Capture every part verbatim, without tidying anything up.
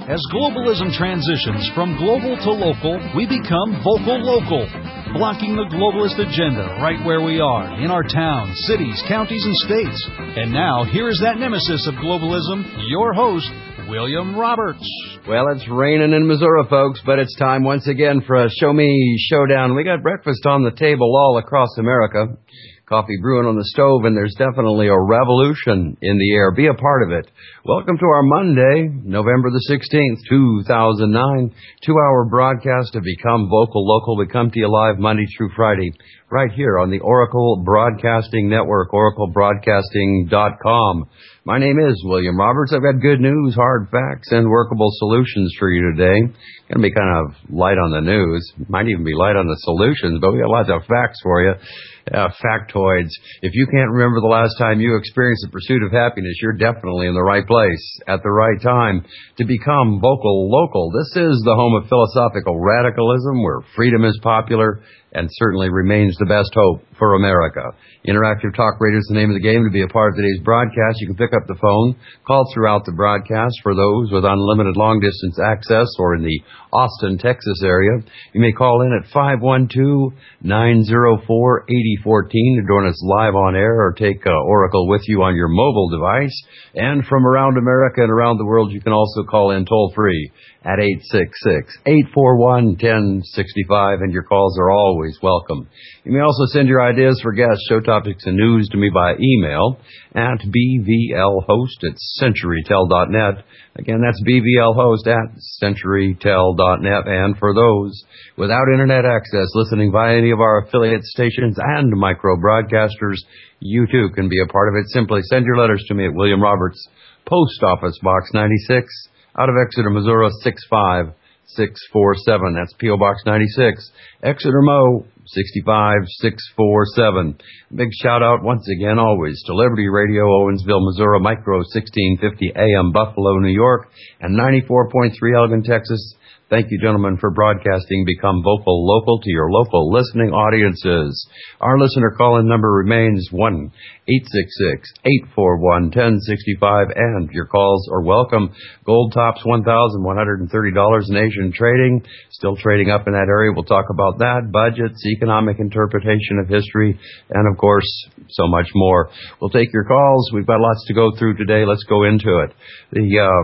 As globalism transitions from global to local, we become vocal local, blocking the globalist agenda right where we are, in our towns, cities, counties, and states. And now, here is that nemesis of globalism, your host, William Roberts. Well, it's raining in Missouri, folks, but it's time once again for a Show Me Showdown. We got breakfast on the table all across America. Coffee brewing on the stove, and there's definitely a revolution in the air. Be a part of it. Welcome to our Monday, November the sixteenth, two thousand nine, two-hour broadcast of Become Vocal Local. We come to you live Monday through Friday, right here on the Oracle Broadcasting Network, oracle broadcasting dot com. My name is William Roberts. I've got good news, hard facts, and workable solutions for you today. Going to be kind of light on the news. Might even be light on the solutions, but we got lots of facts for you. Uh, factoids. If you can't remember the last time you experienced the pursuit of happiness, you're definitely in the right place at the right time to become vocal local. This is the home of philosophical radicalism, where freedom is popular and certainly remains the best hope for America. Interactive Talk Radio is the name of the game. To be a part of today's broadcast, you can pick up the phone, call throughout the broadcast for those with unlimited long-distance access or in the Austin, Texas area. You may call in at five one two, nine zero four, eight zero one four to join us live on air or take uh, Oracle with you on your mobile device. And from around America and around the world, you can also call in toll-free at eight six six, eight four one, one zero six five, and your calls are always welcome. You may also send your ideas for guests, show topics, and news to me by email at b v l host at century tel dot net. Again, that's b v l host at century tel dot net. And for those without Internet access, listening via any of our affiliate stations and micro-broadcasters, you too can be a part of it. Simply send your letters to me at William Roberts, Post Office Box ninety-six, out of Exeter, Missouri, six five six four seven. That's P O. Box ninety-six, Exeter, Mo, six five six four seven. Big shout out once again always to Liberty Radio, Owensville, Missouri, Micro sixteen fifty A M, Buffalo, New York, and ninety-four point three Elgin, Texas. Thank you, gentlemen, for broadcasting Become Vocal Local to your local listening audiences. Our listener call-in number remains one eight six six, eight four one, one zero six five, and your calls are welcome. Gold tops one thousand one hundred thirty dollars in Asian trading. Still trading up in that area. We'll talk about that, budgets, economic interpretation of history, and, of course, so much more. We'll take your calls. We've got lots to go through today. Let's go into it. The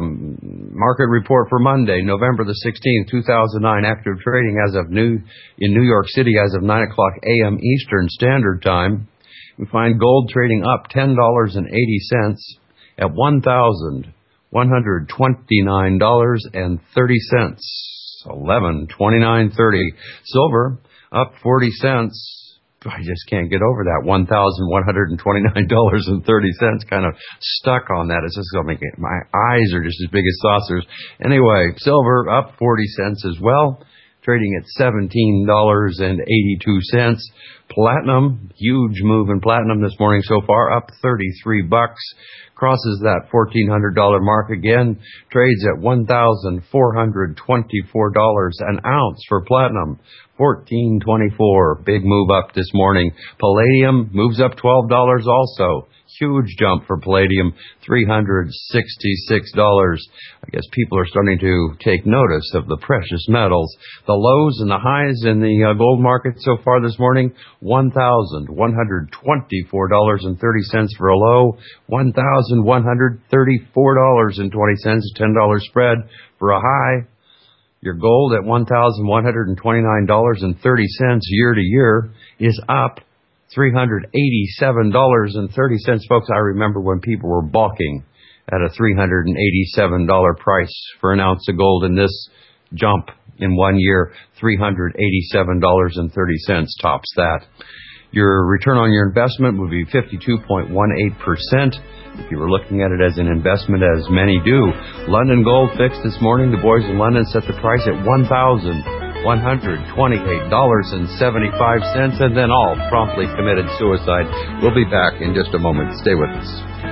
um, market report for Monday, November the sixteenth, two thousand nine, active trading as of new in New York City as of nine o'clock a m Eastern Standard Time. We find gold trading up ten dollars and eighty cents at one thousand one hundred twenty-nine dollars and thirty cents, eleven twenty-nine thirty. Silver up forty cents. I just can't get over that, one thousand one hundred twenty-nine dollars and thirty cents. Kind of stuck on that. It's just going to make it, my eyes are just as big as saucers. Anyway, silver up forty cents as well, trading at seventeen dollars and eighty-two cents. Platinum, huge move in platinum this morning so far, up thirty-three bucks. Crosses that fourteen hundred dollars mark again, trades at one thousand four hundred twenty-four dollars an ounce for platinum, fourteen twenty-four. Big move up this morning. Palladium moves up twelve dollars also. Huge jump for palladium, three hundred sixty-six dollars. I guess people are starting to take notice of the precious metals. The lows and the highs in the uh, gold market so far this morning, one thousand one hundred twenty-four dollars and thirty cents for a low, one thousand one hundred thirty-four dollars and twenty cents, a ten dollars spread for a high. Your gold at one thousand one hundred twenty-nine dollars and thirty cents year to year is up three hundred eighty-seven dollars and thirty cents. Folks, I remember when people were balking at a three hundred eighty-seven dollars price for an ounce of gold, and this jump in one year, three hundred eighty-seven dollars and thirty cents tops that. Your return on your investment would be fifty-two point one eight percent if you were looking at it as an investment, as many do. London gold fixed this morning. The boys in London set the price at one thousand one hundred twenty-eight dollars and seventy-five cents, and then all promptly committed suicide. We'll be back in just a moment. Stay with us.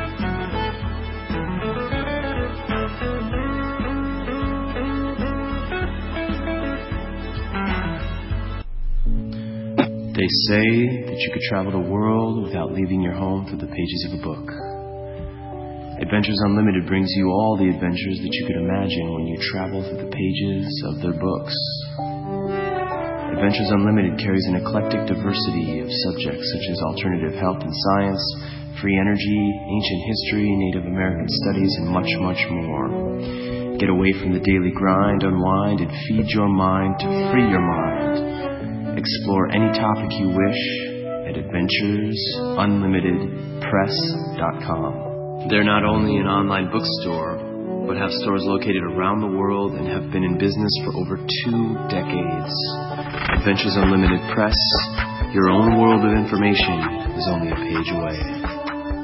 They say that you could travel the world without leaving your home through the pages of a book. Adventures Unlimited brings you all the adventures that you could imagine when you travel through the pages of their books. Adventures Unlimited carries an eclectic diversity of subjects such as alternative health and science, free energy, ancient history, Native American studies, and much, much more. Get away from the daily grind, unwind, and feed your mind to free your mind. Explore any topic you wish at adventures unlimited press dot com. They're not only an online bookstore, but have stores located around the world and have been in business for over two decades. Adventures Unlimited Press, your own world of information is only a page away.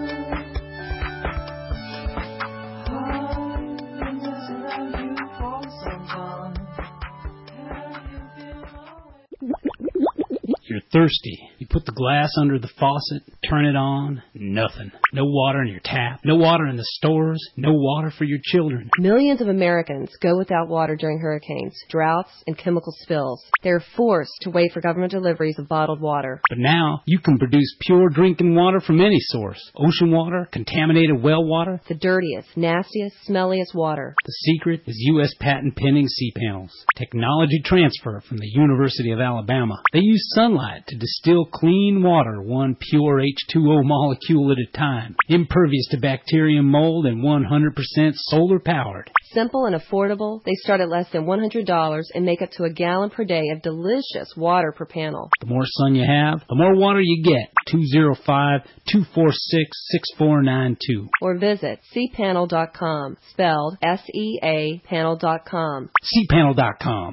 You're thirsty. You put the glass under the faucet, turn it on, nothing. No water in your tap, no water in the stores, no water for your children. Millions of Americans go without water during hurricanes, droughts, and chemical spills. They're forced to wait for government deliveries of bottled water. But now, you can produce pure drinking water from any source. Ocean water, contaminated well water. The dirtiest, nastiest, smelliest water. The secret is U S patent pending C-panels. Technology transfer from the University of Alabama. They use sunlight to distill clean water, one pure H two O molecule at a time, impervious to bacteria and mold, and one hundred percent solar powered. Simple and affordable, they start at less than one hundred dollars and make up to a gallon per day of delicious water per panel. The more sun you have, the more water you get. two oh five, two four six, six four nine two. Or visit c panel dot com, spelled S E A panel dot com. c panel dot com.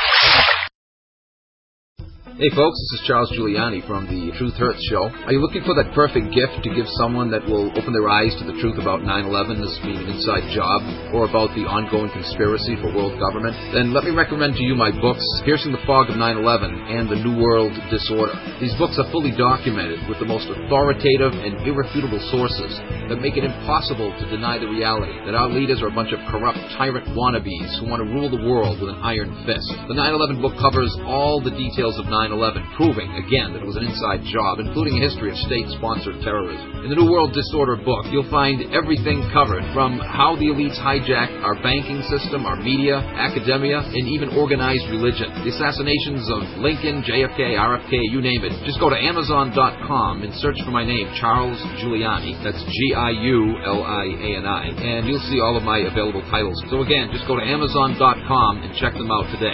Hey folks, this is Charles Giuliani from the Truth Hurts Show. Are you looking for that perfect gift to give someone that will open their eyes to the truth about nine eleven as being an inside job, or about the ongoing conspiracy for world government? Then let me recommend to you my books, Piercing the Fog of nine eleven and The New World Disorder. These books are fully documented with the most authoritative and irrefutable sources that make it impossible to deny the reality that our leaders are a bunch of corrupt tyrant wannabes who want to rule the world with an iron fist. The nine eleven book covers all the details of nine eleven, proving, again, that it was an inside job, including a history of state-sponsored terrorism. In the New World Disorder book, you'll find everything covered, from how the elites hijacked our banking system, our media, academia, and even organized religion. The assassinations of Lincoln, J F K, R F K, you name it. Just go to amazon dot com and search for my name, Charles Giuliani. That's G I U L I A N I. And you'll see all of my available titles. So again, just go to amazon dot com and check them out today.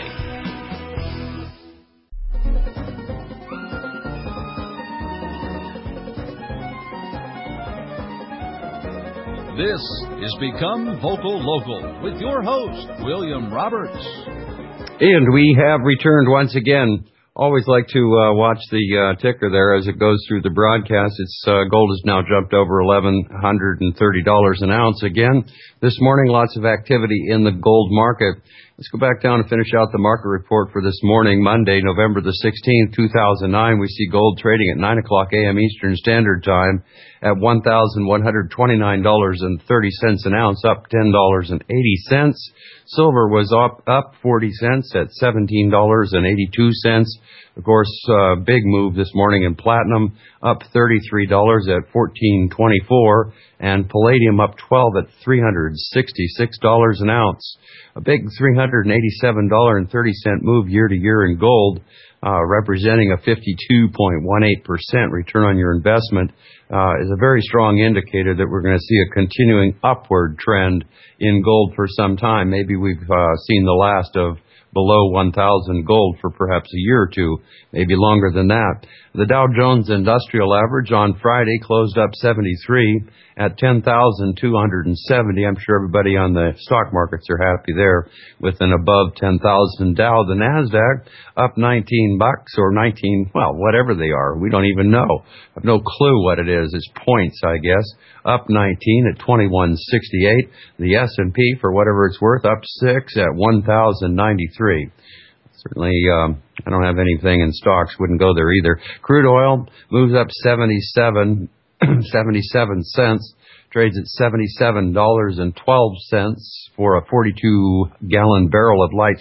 This is Become Vocal Local with your host, William Roberts. And we have returned once again. Always like to uh, watch the uh, ticker there as it goes through the broadcast. It's uh, gold has now jumped over eleven thirty dollars an ounce again. This morning, lots of activity in the gold market. Let's go back down and finish out the market report for this morning, Monday, November the sixteenth, two thousand nine. We see gold trading at nine o'clock a.m. Eastern Standard Time at one thousand one hundred twenty-nine dollars and thirty cents an ounce, up ten dollars and eighty cents. Silver was up, up forty cents at seventeen dollars and eighty-two cents. Of course, uh, big move this morning in platinum, up thirty-three dollars at fourteen twenty-four, and palladium up twelve at three hundred sixty-six dollars an ounce. A big three hundred eighty-seven dollars and thirty cents move year to year in gold, uh, representing a fifty-two point one eight percent return on your investment, uh, is a very strong indicator that we're going to see a continuing upward trend in gold for some time. Maybe we've uh, seen the last of below one thousand gold for perhaps a year or two, maybe longer than that. The Dow Jones Industrial Average on Friday closed up seventy-three at ten thousand two hundred seventy. I'm sure everybody on the stock markets are happy there with an above ten thousand Dow. The Nasdaq up nineteen bucks or nineteen, well, whatever they are. We don't even know. I have no clue what it is. It's points, I guess. Up nineteen at twenty-one sixty-eight. The S and P, for whatever it's worth, up six at one thousand ninety-three. Certainly, um, I don't have anything in stocks. Wouldn't go there either. Crude oil moves up seventy-seven, seventy-seven cents. Trades at seventy-seven dollars and twelve cents for a forty-two gallon barrel of light sweet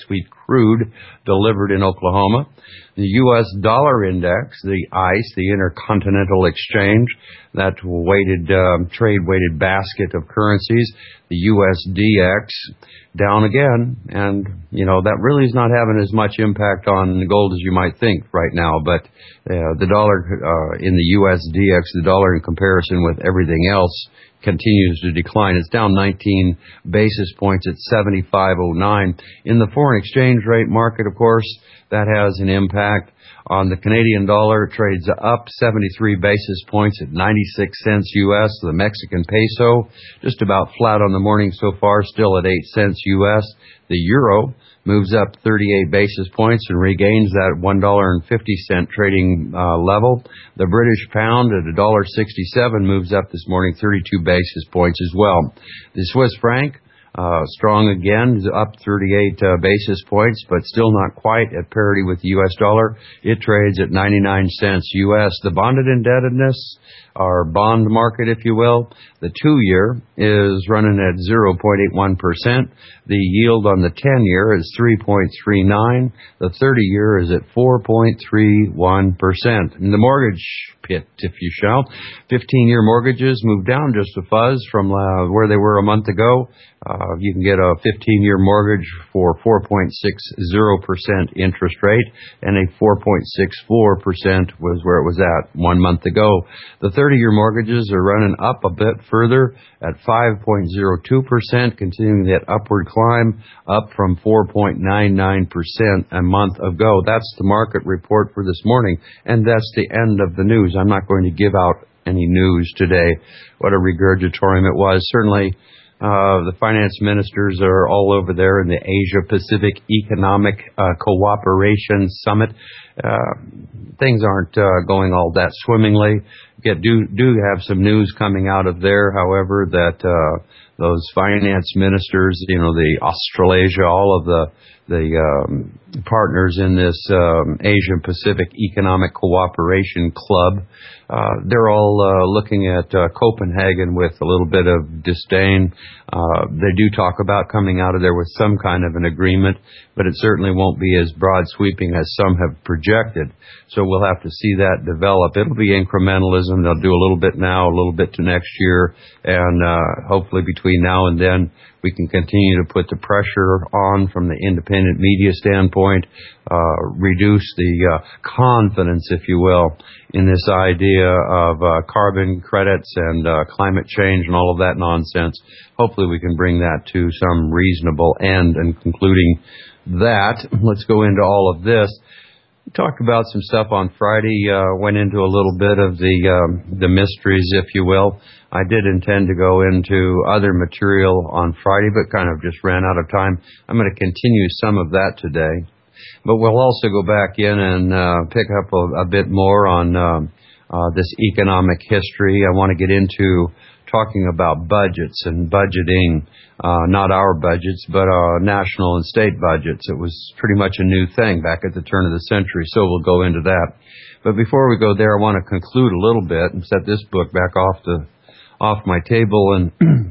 crude delivered in Oklahoma. The U S dollar index, the ICE, the Intercontinental Exchange, that weighted um, trade-weighted basket of currencies, the U S D X, down again. And, you know, that really is not having as much impact on gold as you might think right now. But uh, the dollar uh, in the U S D X, the dollar in comparison with everything else, continues to decline. It's down nineteen basis points at seventy-five oh nine. In the foreign exchange rate market, of course, that has an impact on the Canadian dollar. It trades up seventy-three basis points at ninety-six cents U S. The Mexican peso, just about flat on the morning so far, still at eight cents U S. The euro moves up thirty-eight basis points and regains that one dollar and fifty cent trading uh, level. The British pound at one dollar sixty-seven moves up this morning thirty-two basis points as well. The Swiss franc, Uh, strong again, up thirty-eight uh, basis points, but still not quite at parity with the U S dollar. It trades at ninety-nine cents U S. The bonded indebtedness, our bond market, if you will, the two-year is running at zero point eight one percent. The yield on the ten-year is three point three nine. The thirty-year is at four point three one percent. And the mortgage pit, if you shall, fifteen-year mortgages moved down just a fuzz from uh, where they were a month ago. Uh, you can get a fifteen-year mortgage for four point six zero percent interest rate, and a four point six four percent was where it was at one month ago. The thirty-year mortgages are running up a bit further at five point zero two percent, continuing that upward climb, up from four point nine nine percent a month ago. That's the market report for this morning, and that's the end of the news. I'm not going to give out any news today. What a regurgitorium it was. Certainly, Uh, the finance ministers are all over there in the Asia-Pacific Economic uh, Cooperation Summit. Uh, things aren't uh, going all that swimmingly. Get, do, do have some news coming out of there, however, that uh, those finance ministers, you know, the Australasia, all of the the um, partners in this um, Asian-Pacific Economic Cooperation Club, uh, they're all uh, looking at uh, Copenhagen with a little bit of disdain. Uh, they do talk about coming out of there with some kind of an agreement, but it certainly won't be as broad-sweeping as some have projected. So we'll have to see that develop. It'll be incrementalism. They'll do a little bit now, a little bit to next year, and uh, hopefully between now and then we can continue to put the pressure on from the independent media standpoint, uh, reduce the uh, confidence, if you will, in this idea of uh, carbon credits and uh, climate change and all of that nonsense. Hopefully we can bring that to some reasonable end. And concluding that, let's go into all of this. We talked about some stuff on Friday, uh, went into a little bit of the um, the mysteries, if you will. I did intend to go into other material on Friday, but kind of just ran out of time. I'm going to continue some of that today. But we'll also go back in and uh, pick up a, a bit more on um, uh, this economic history. I want to get into talking about budgets and budgeting, uh, not our budgets, but uh, national and state budgets. It was pretty much a new thing back at the turn of the century, so we'll go into that. But before we go there, I want to conclude a little bit and set this book back off the off my table and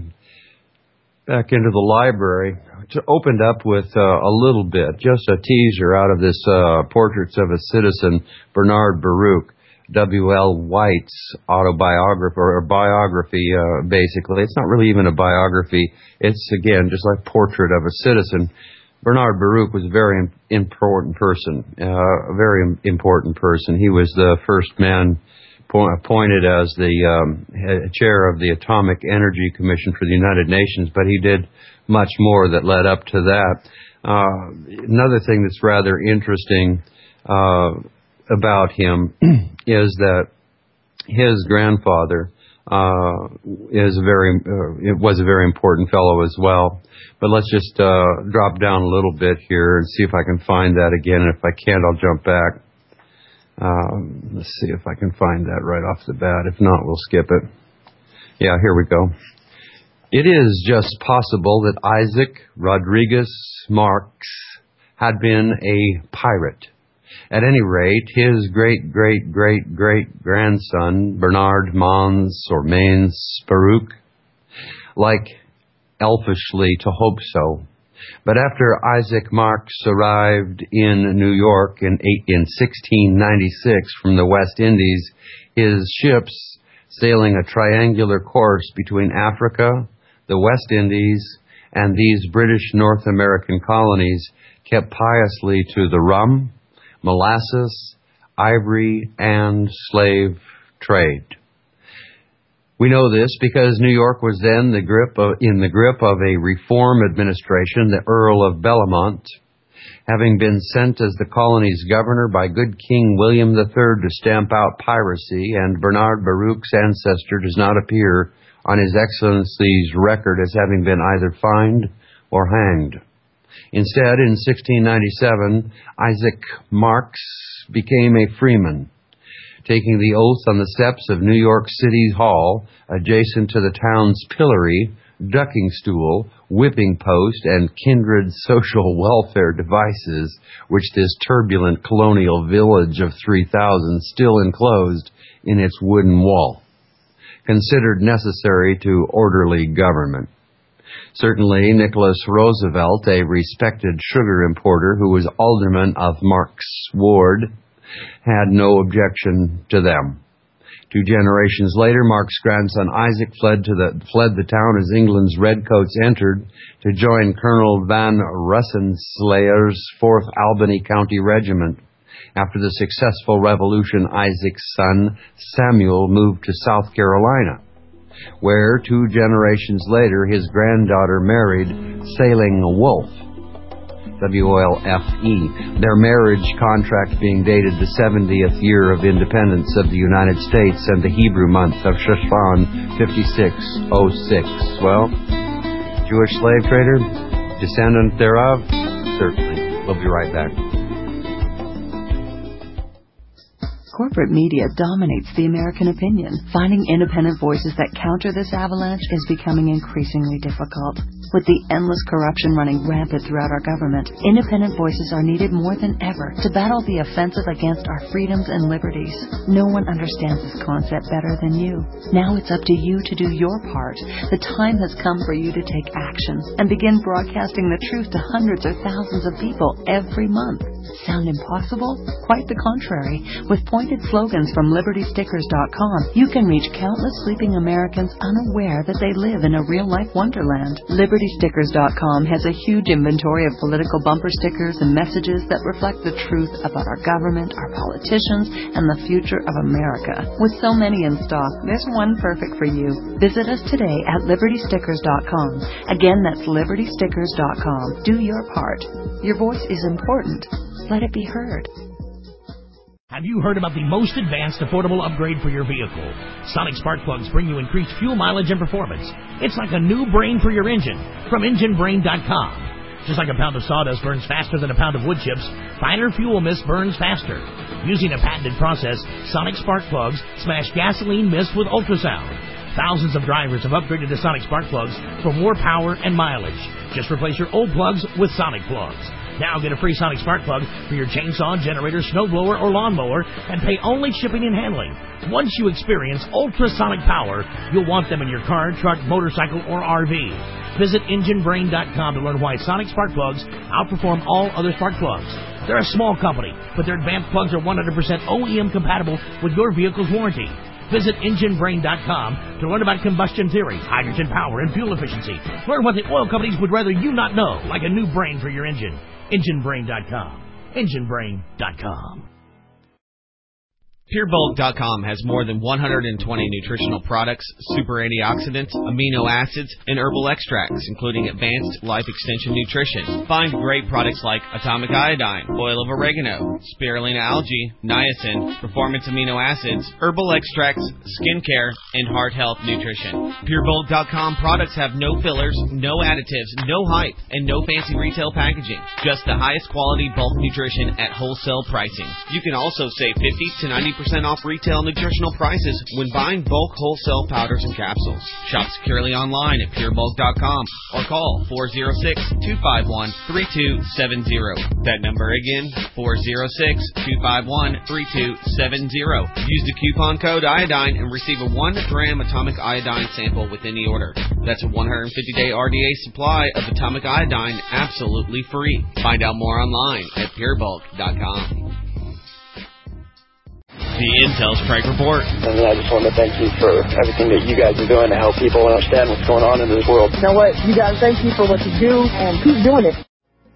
back into the library. It's opened up with uh, a little bit, just a teaser out of this uh, Portraits of a Citizen, Bernard Baruch. W L White's autobiography, or biography, uh, basically. It's not really even a biography. It's, again, just like Portrait of a Citizen. Bernard Baruch was a very important person, uh, a very important person. He was the first man appointed as the um, chair of the Atomic Energy Commission for the United Nations, but he did much more that led up to that. Uh, another thing that's rather interesting uh, about him is that his grandfather uh, is a very uh, it was a very important fellow as well. But let's just uh, drop down a little bit here and see if I can find that again. And if I can't, I'll jump back. Um, let's see if I can find that right off the bat. If not, we'll skip it. Yeah, here we go. It is just possible that Isaac Rodriguez Marx had been a pirate. At any rate, his great-great-great-great-grandson, Bernard Mons or Mains Baruch, like elfishly to hope so, But after Isaac Marks arrived in New York in, eight, in sixteen ninety-six from the West Indies, his ships sailing a triangular course between Africa, the West Indies, and these British North American colonies kept piously to the rum, molasses, ivory, and slave trade. We know this because New York was then the grip of, in the grip of a reform administration, the Earl of Bellamont, having been sent as the colony's governor by good King William the Third to stamp out piracy, and Bernard Baruch's ancestor does not appear on His Excellency's record as having been either fined or hanged. Instead, in sixteen ninety-seven, Isaac Marks became a freeman, taking the oath on the steps of New York City Hall, adjacent to the town's pillory, ducking stool, whipping post, and kindred social welfare devices, which this turbulent colonial village of three thousand still enclosed in its wooden wall, considered necessary to orderly government. Certainly, Nicholas Roosevelt, a respected sugar importer who was alderman of Marks Ward, had no objection to them. Two generations later, Mark's grandson Isaac fled to the fled the town as England's redcoats entered to join Colonel Van Rensselaer's fourth Albany County Regiment. After the successful revolution, Isaac's son Samuel moved to South Carolina, where two generations later his granddaughter married Sailing Wolf, W O L F E, their marriage contract being dated the seventieth year of independence of the United States and the Hebrew month of Shushan fifty-six oh six. Well, Jewish slave trader, descendant thereof? Certainly. We'll be right back. Corporate media dominates the American opinion. Finding independent voices that counter this avalanche is becoming increasingly difficult. With the endless corruption running rampant throughout our government, independent voices are needed more than ever to battle the offensive against our freedoms and liberties. No one understands this concept better than you. Now it's up to you to do your part. The time has come for you to take action and begin broadcasting the truth to hundreds or thousands of people every month. Sound impossible? Quite the contrary. With pointed slogans from Liberty Stickers dot com, you can reach countless sleeping Americans unaware that they live in a real-life wonderland. Liberty Stickers dot com has a huge inventory of political bumper stickers and messages that reflect the truth about our government, our politicians, and the future of America. With so many in stock, there's one perfect for you. Visit us today at Liberty Stickers dot com. Again, that's Liberty Stickers dot com. Do your part. Your voice is important. Let it be heard. Have you heard about the most advanced affordable upgrade for your vehicle? Sonic Spark Plugs bring you increased fuel mileage and performance. It's like a new brain for your engine from engine brain dot com. Just like a pound of sawdust burns faster than a pound of wood chips, finer fuel mist burns faster. Using a patented process, Sonic Spark Plugs smash gasoline mist with ultrasound. Thousands of drivers have upgraded to Sonic Spark Plugs for more power and mileage. Just replace your old plugs with Sonic Plugs. Now get a free Sonic Spark Plug for your chainsaw, generator, snowblower, or lawnmower, and pay only shipping and handling. Once you experience ultrasonic power, you'll want them in your car, truck, motorcycle, or R V. Visit engine brain dot com to learn why Sonic Spark Plugs outperform all other spark plugs. They're a small company, but their advanced plugs are one hundred percent O E M compatible with your vehicle's warranty. Visit engine brain dot com to learn about combustion theory, hydrogen power, and fuel efficiency. Learn what the oil companies would rather you not know, like a new brain for your engine. engine brain dot com. engine brain dot com. Pure Bulk dot com has more than one hundred twenty nutritional products, super antioxidants, amino acids, and herbal extracts, including advanced life extension nutrition. Find great products like Atomic Iodine, Oil of Oregano, Spirulina Algae, Niacin, Performance Amino Acids, herbal extracts, skincare, and heart health nutrition. Pure Bulk dot com products have no fillers, no additives, no hype, and no fancy retail packaging. Just the highest quality bulk nutrition at wholesale pricing. You can also save fifty to ninety percent percent off retail nutritional prices when buying bulk wholesale powders and capsules. Shop securely online at pure bulk dot com or call four oh six, two five one, three two seven zero. That number again, four oh six, two five one, three two seven zero. Use the coupon code iodine and receive a one gram atomic iodine sample with any order. That's a one hundred fifty day R D A supply of atomic iodine absolutely free. Find out more online at pure bulk dot com. The Intel's Craig Report. And I just want to thank you for everything that you guys are doing to help people understand what's going on in this world. You know what? You guys, thank you for what you do, and keep doing it.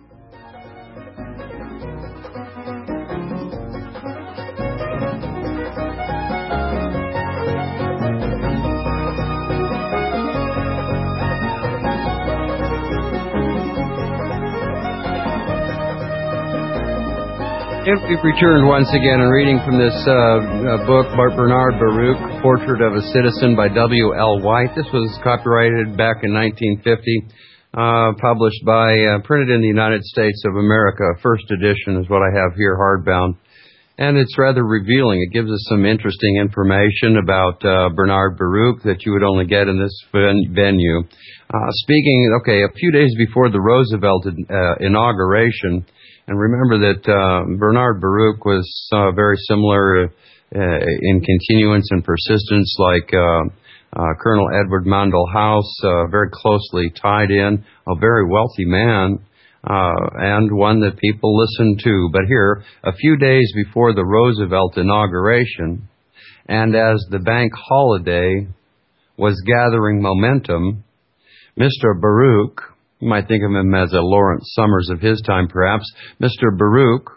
If we've returned once again and reading from this uh, uh, book, Bernard Baruch, Portrait of a Citizen by W L White. This was copyrighted back in nineteen fifty, uh, published by, uh, printed in the United States of America. First edition is what I have here, hardbound. And it's rather revealing. It gives us some interesting information about uh, Bernard Baruch that you would only get in this ven- venue. Uh, speaking, okay, a few days before the Roosevelt uh, inauguration, and remember that uh, Bernard Baruch was uh, very similar uh, in continuance and persistence like uh, uh, Colonel Edward Mandell House, uh, very closely tied in, a very wealthy man, uh, and one that people listened to. But here, a few days before the Roosevelt inauguration, and as the bank holiday was gathering momentum, Mister Baruch, you might think of him as a Lawrence Summers of his time, perhaps. Mister Baruch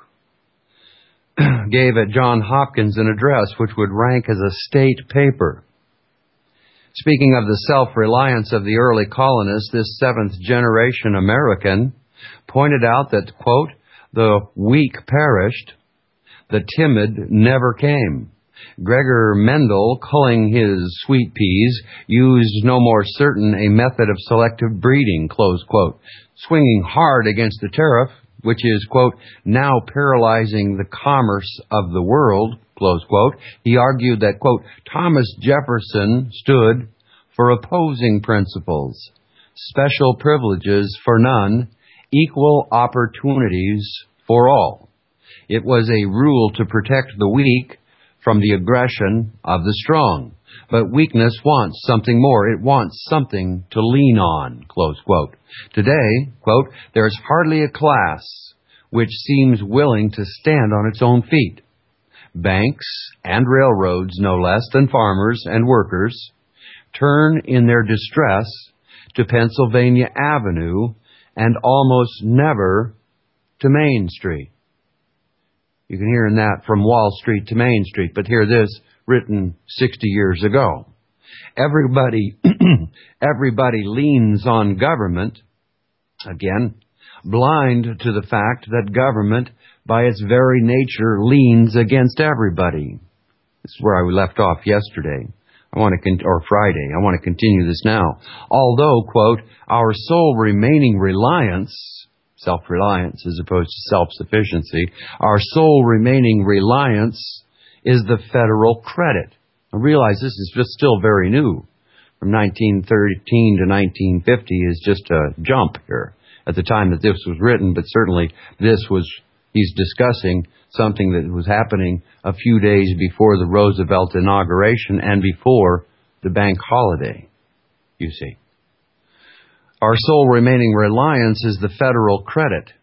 gave at Johns Hopkins an address which would rank as a state paper. Speaking of the self-reliance of the early colonists, this seventh-generation American pointed out that, quote, the weak perished, the timid never came. Gregor Mendel, culling his sweet peas, used no more certain a method of selective breeding, close quote. Swinging hard against the tariff, which is, quote, now paralyzing the commerce of the world, close quote, he argued that, quote, Thomas Jefferson stood for opposing principles, special privileges for none, equal opportunities for all. It was a rule to protect the weak from the aggression of the strong. But weakness wants something more. It wants something to lean on, close quote. Today, quote, there is hardly a class which seems willing to stand on its own feet. Banks and railroads, no less than farmers and workers, turn in their distress to Pennsylvania Avenue and almost never to Main Street. You can hear in that from Wall Street to Main Street, but hear this, written sixty years ago. Everybody, everybody leans on government, again, blind to the fact that government, by its very nature, leans against everybody. This is where I left off yesterday. I want to, con- or Friday. I want to continue this now. Although, quote, our sole remaining reliance, self-reliance as opposed to self-sufficiency, our sole remaining reliance is the federal credit. I realize this is just still very new. From nineteen thirteen to nineteen fifty is just a jump here at the time that this was written, but certainly this was, he's discussing something that was happening a few days before the Roosevelt inauguration and before the bank holiday, you see. Our sole remaining reliance is the federal credit.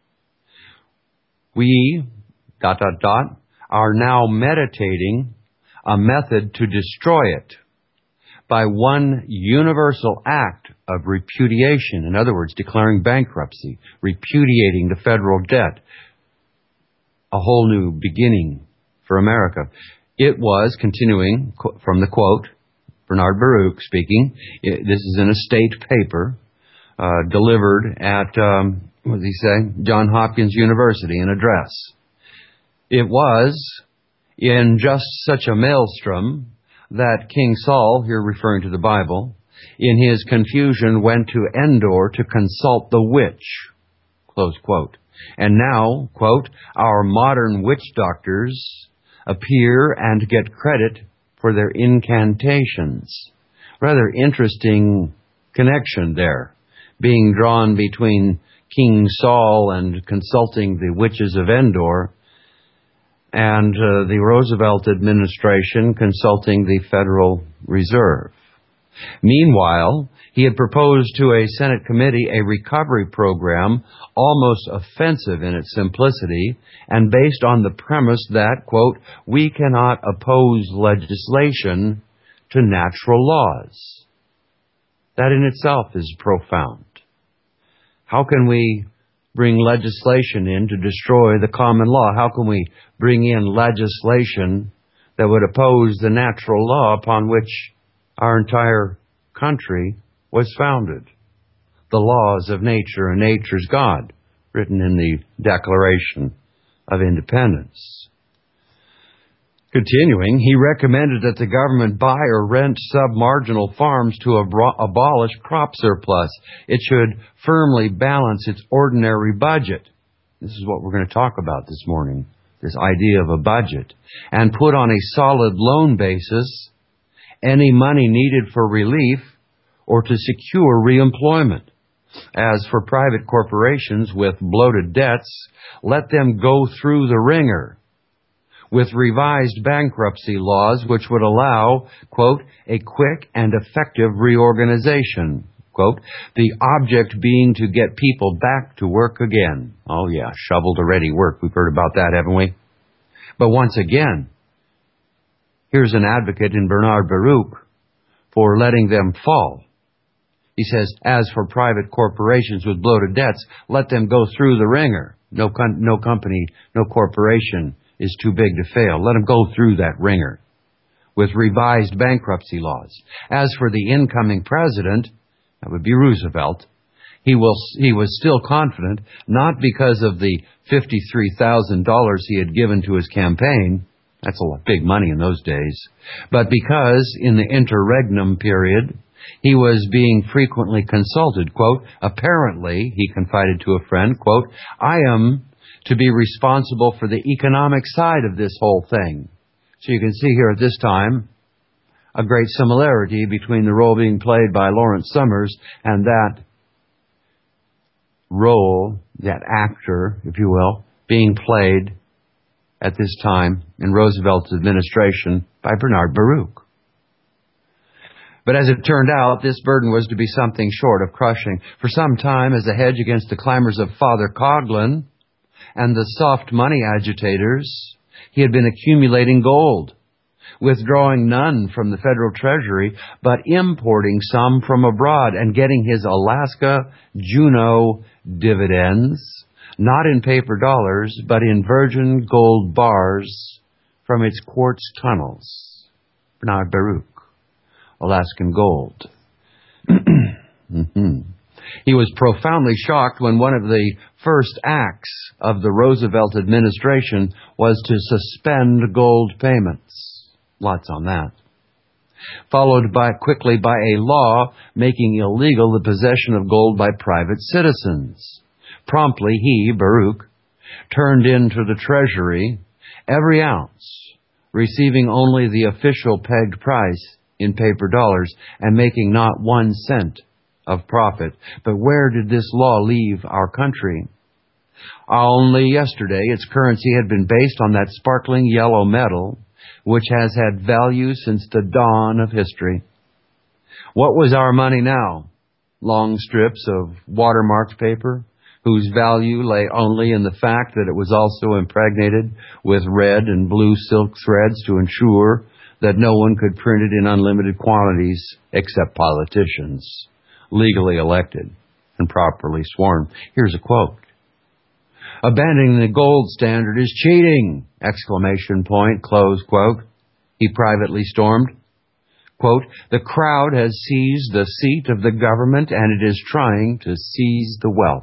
We, dot, dot, dot, are now meditating a method to destroy it by one universal act of repudiation. In other words, declaring bankruptcy, repudiating the federal debt. A whole new beginning for America. It was, continuing from the quote, Bernard Baruch speaking, it, this is in a state paper, Uh, delivered at, um, what does he say, Johns Hopkins University, an address. It was in just such a maelstrom that King Saul, here referring to the Bible, in his confusion went to Endor to consult the witch, close quote. And now, quote, our modern witch doctors appear and get credit for their incantations. Rather interesting connection there, being drawn between King Saul and consulting the witches of Endor, and uh, the Roosevelt administration consulting the Federal Reserve. Meanwhile, he had proposed to a Senate committee a recovery program almost offensive in its simplicity and based on the premise that, quote, we cannot oppose legislation to natural laws. That in itself is profound. How can we bring legislation in to destroy the common law? How can we bring in legislation that would oppose the natural law upon which our entire country was founded? The laws of nature and nature's God, written in the Declaration of Independence. Continuing, he recommended that the government buy or rent sub-marginal farms to abro- abolish crop surplus. It should firmly balance its ordinary budget. This is what we're going to talk about this morning, this idea of a budget. And put on a solid loan basis any money needed for relief or to secure reemployment. As for private corporations with bloated debts, let them go through the ringer with revised bankruptcy laws which would allow, quote, a quick and effective reorganization, quote, the object being to get people back to work again. Oh yeah, shovel-to-ready work. We've heard about that, haven't we? But once again, here's an advocate in Bernard Baruch for letting them fall. He says, as for private corporations with bloated debts, let them go through the ringer. No, con- no company, no corporation is too big to fail. Let them go through that ringer with revised bankruptcy laws. As for the incoming president, that would be Roosevelt, he will he was still confident, not because of the fifty-three thousand dollars he had given to his campaign, that's a lot, big money in those days, but because in the interregnum period, he was being frequently consulted, quote, apparently, he confided to a friend, quote, I am to be responsible for the economic side of this whole thing. So you can see here at this time a great similarity between the role being played by Lawrence Summers and that role, that actor, if you will, being played at this time in Roosevelt's administration by Bernard Baruch. But as it turned out, this burden was to be something short of crushing. For some time, as a hedge against the clamors of Father Coughlin and the soft money agitators, he had been accumulating gold, withdrawing none from the federal treasury, but importing some from abroad and getting his Alaska Juneau dividends, not in paper dollars, but in virgin gold bars from its quartz tunnels. Bernard Baruch, Alaskan gold. mm-hmm. He was profoundly shocked when one of the first acts of the Roosevelt administration was to suspend gold payments. Lots on that. Followed by quickly by a law making illegal the possession of gold by private citizens. Promptly he, Baruch, turned into the treasury every ounce, receiving only the official pegged price in paper dollars and making not one cent of profit. But where did this law leave our country? Only yesterday its currency had been based on that sparkling yellow metal, which has had value since the dawn of history. What was our money now? Long strips of watermarked paper, whose value lay only in the fact that it was also impregnated with red and blue silk threads to ensure that no one could print it in unlimited quantities except politicians, legally elected and properly sworn. Here's a quote. Abandoning the gold standard is cheating! Exclamation point, close quote. He privately stormed. Quote, the crowd has seized the seat of the government and it is trying to seize the wealth.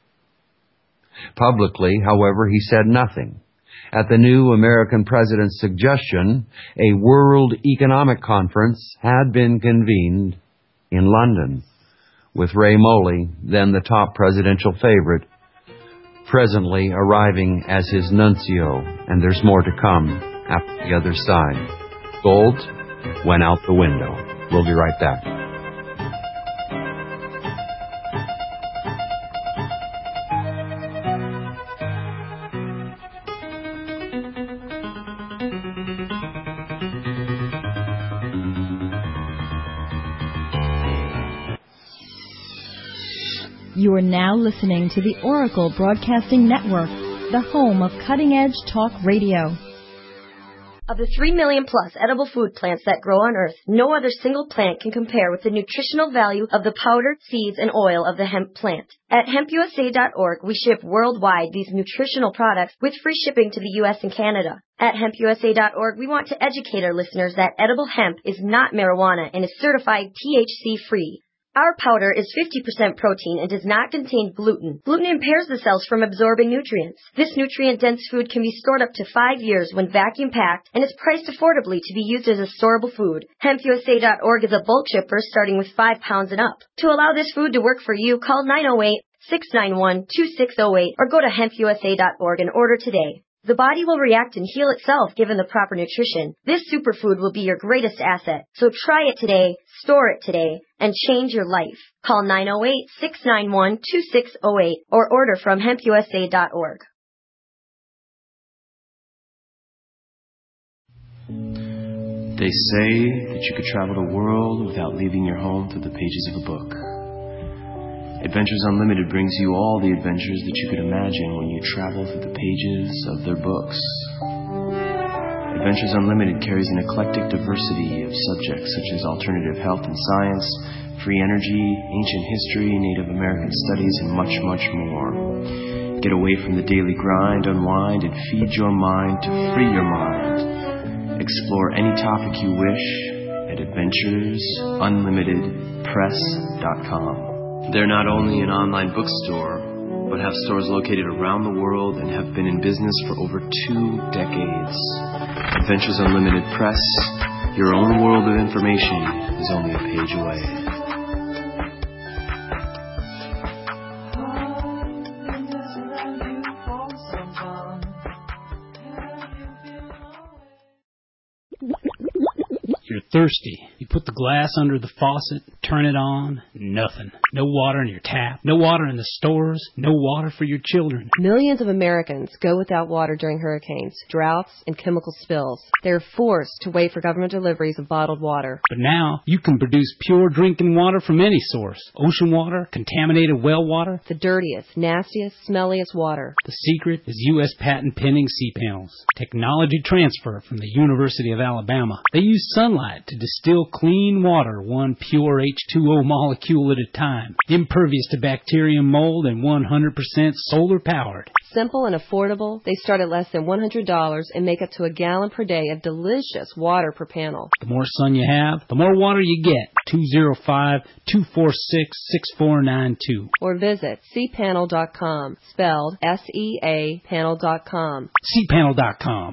Publicly, however, he said nothing. At the new American president's suggestion, a World Economic Conference had been convened in London, with Ray Moley, then the top presidential favorite, presently arriving as his nuncio, and there's more to come. after the other side. Gold went out the window. We'll be right back. You are now listening to the Oracle Broadcasting Network, the home of cutting-edge talk radio. Of the three million plus edible food plants that grow on Earth, no other single plant can compare with the nutritional value of the powder, seeds, and oil of the hemp plant. At hemp U S A dot org, we ship worldwide these nutritional products with free shipping to the U S and Canada. At hemp U S A dot org, we want to educate our listeners that edible hemp is not marijuana and is certified T H C-free. Our powder is fifty percent protein and does not contain gluten. Gluten impairs the cells from absorbing nutrients. This nutrient-dense food can be stored up to five years when vacuum-packed and is priced affordably to be used as a storable food. hemp U S A dot org is a bulk shipper starting with five pounds and up. To allow this food to work for you, call nine oh eight, six nine one, two six oh eight or go to hemp U S A dot org and order today. The body will react and heal itself given the proper nutrition. This superfood will be your greatest asset. So try it today, store it today, and change your life. Call nine oh eight, six nine one, two six oh eight or order from hemp U S A dot org. They say that you could travel the world without leaving your home through the pages of a book. Adventures Unlimited brings you all the adventures that you could imagine when you travel through the pages of their books. Adventures Unlimited carries an eclectic diversity of subjects such as alternative health and science, free energy, ancient history, Native American studies, and much, much more. Get away from the daily grind, unwind, and feed your mind to free your mind. Explore any topic you wish at adventures unlimited press dot com. They're not only an online bookstore, but have stores located around the world and have been in business for over two decades. Adventures Unlimited Press, your own world of information is only a page away. You're thirsty. You put the glass under the faucet, turn it on, nothing. No water in your tap, no water in the stores, no water for your children. Millions of Americans go without water during hurricanes, droughts, and chemical spills. They're forced to wait for government deliveries of bottled water. But now, you can produce pure drinking water from any source. Ocean water, contaminated well water. The dirtiest, nastiest, smelliest water. The secret is U S patent pending C-panels. Technology transfer from the University of Alabama. They use sunlight to distill clean water, one pure H two O molecule at a time. Impervious to bacteria and mold and one hundred percent solar powered. Simple and affordable, they start at less than one hundred dollars and make up to a gallon per day of delicious water per panel. The more sun you have, the more water you get. two oh five, two four six, six four nine two. Or visit c panel dot com, spelled S E A panel dot com. c panel dot com.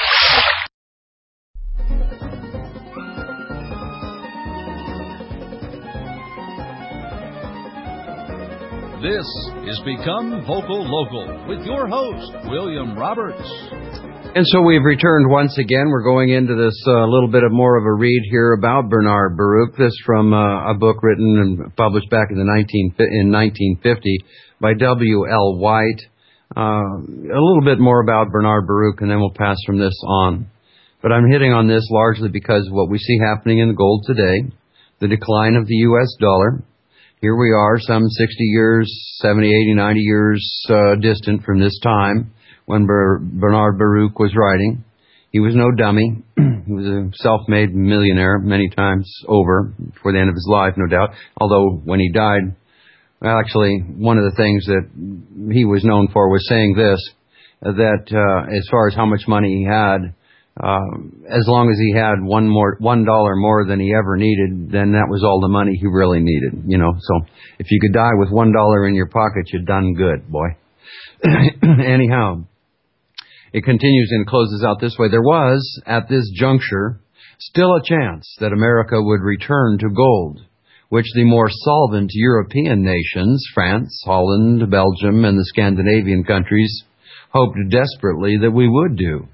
This is Become Vocal Local with your host, William Roberts. And so we've returned once again. We're going into this uh, little bit of more of a read here about Bernard Baruch. This from uh, a book written and published back in the nineteen in nineteen fifty by W L White. Uh, a little bit more about Bernard Baruch, and then we'll pass from this on. But I'm hitting on this largely because of what we see happening in gold today, the decline of the U S dollar. Here we are, some sixty years, seventy, eighty, ninety years uh, distant from this time when Ber- Bernard Baruch was writing. He was no dummy. He was a self-made millionaire many times over before the end of his life, no doubt. Although when he died, well, actually, one of the things that he was known for was saying this, that uh, as far as how much money he had, Uh, as long as he had one more, one dollar more than he ever needed, then that was all the money he really needed, you know. So if you could die with one dollar in your pocket, you'd done good, boy. Anyhow, it continues and closes out this way. There was, at this juncture, still a chance that America would return to gold, which the more solvent European nations, France, Holland, Belgium, and the Scandinavian countries, hoped desperately that we would do.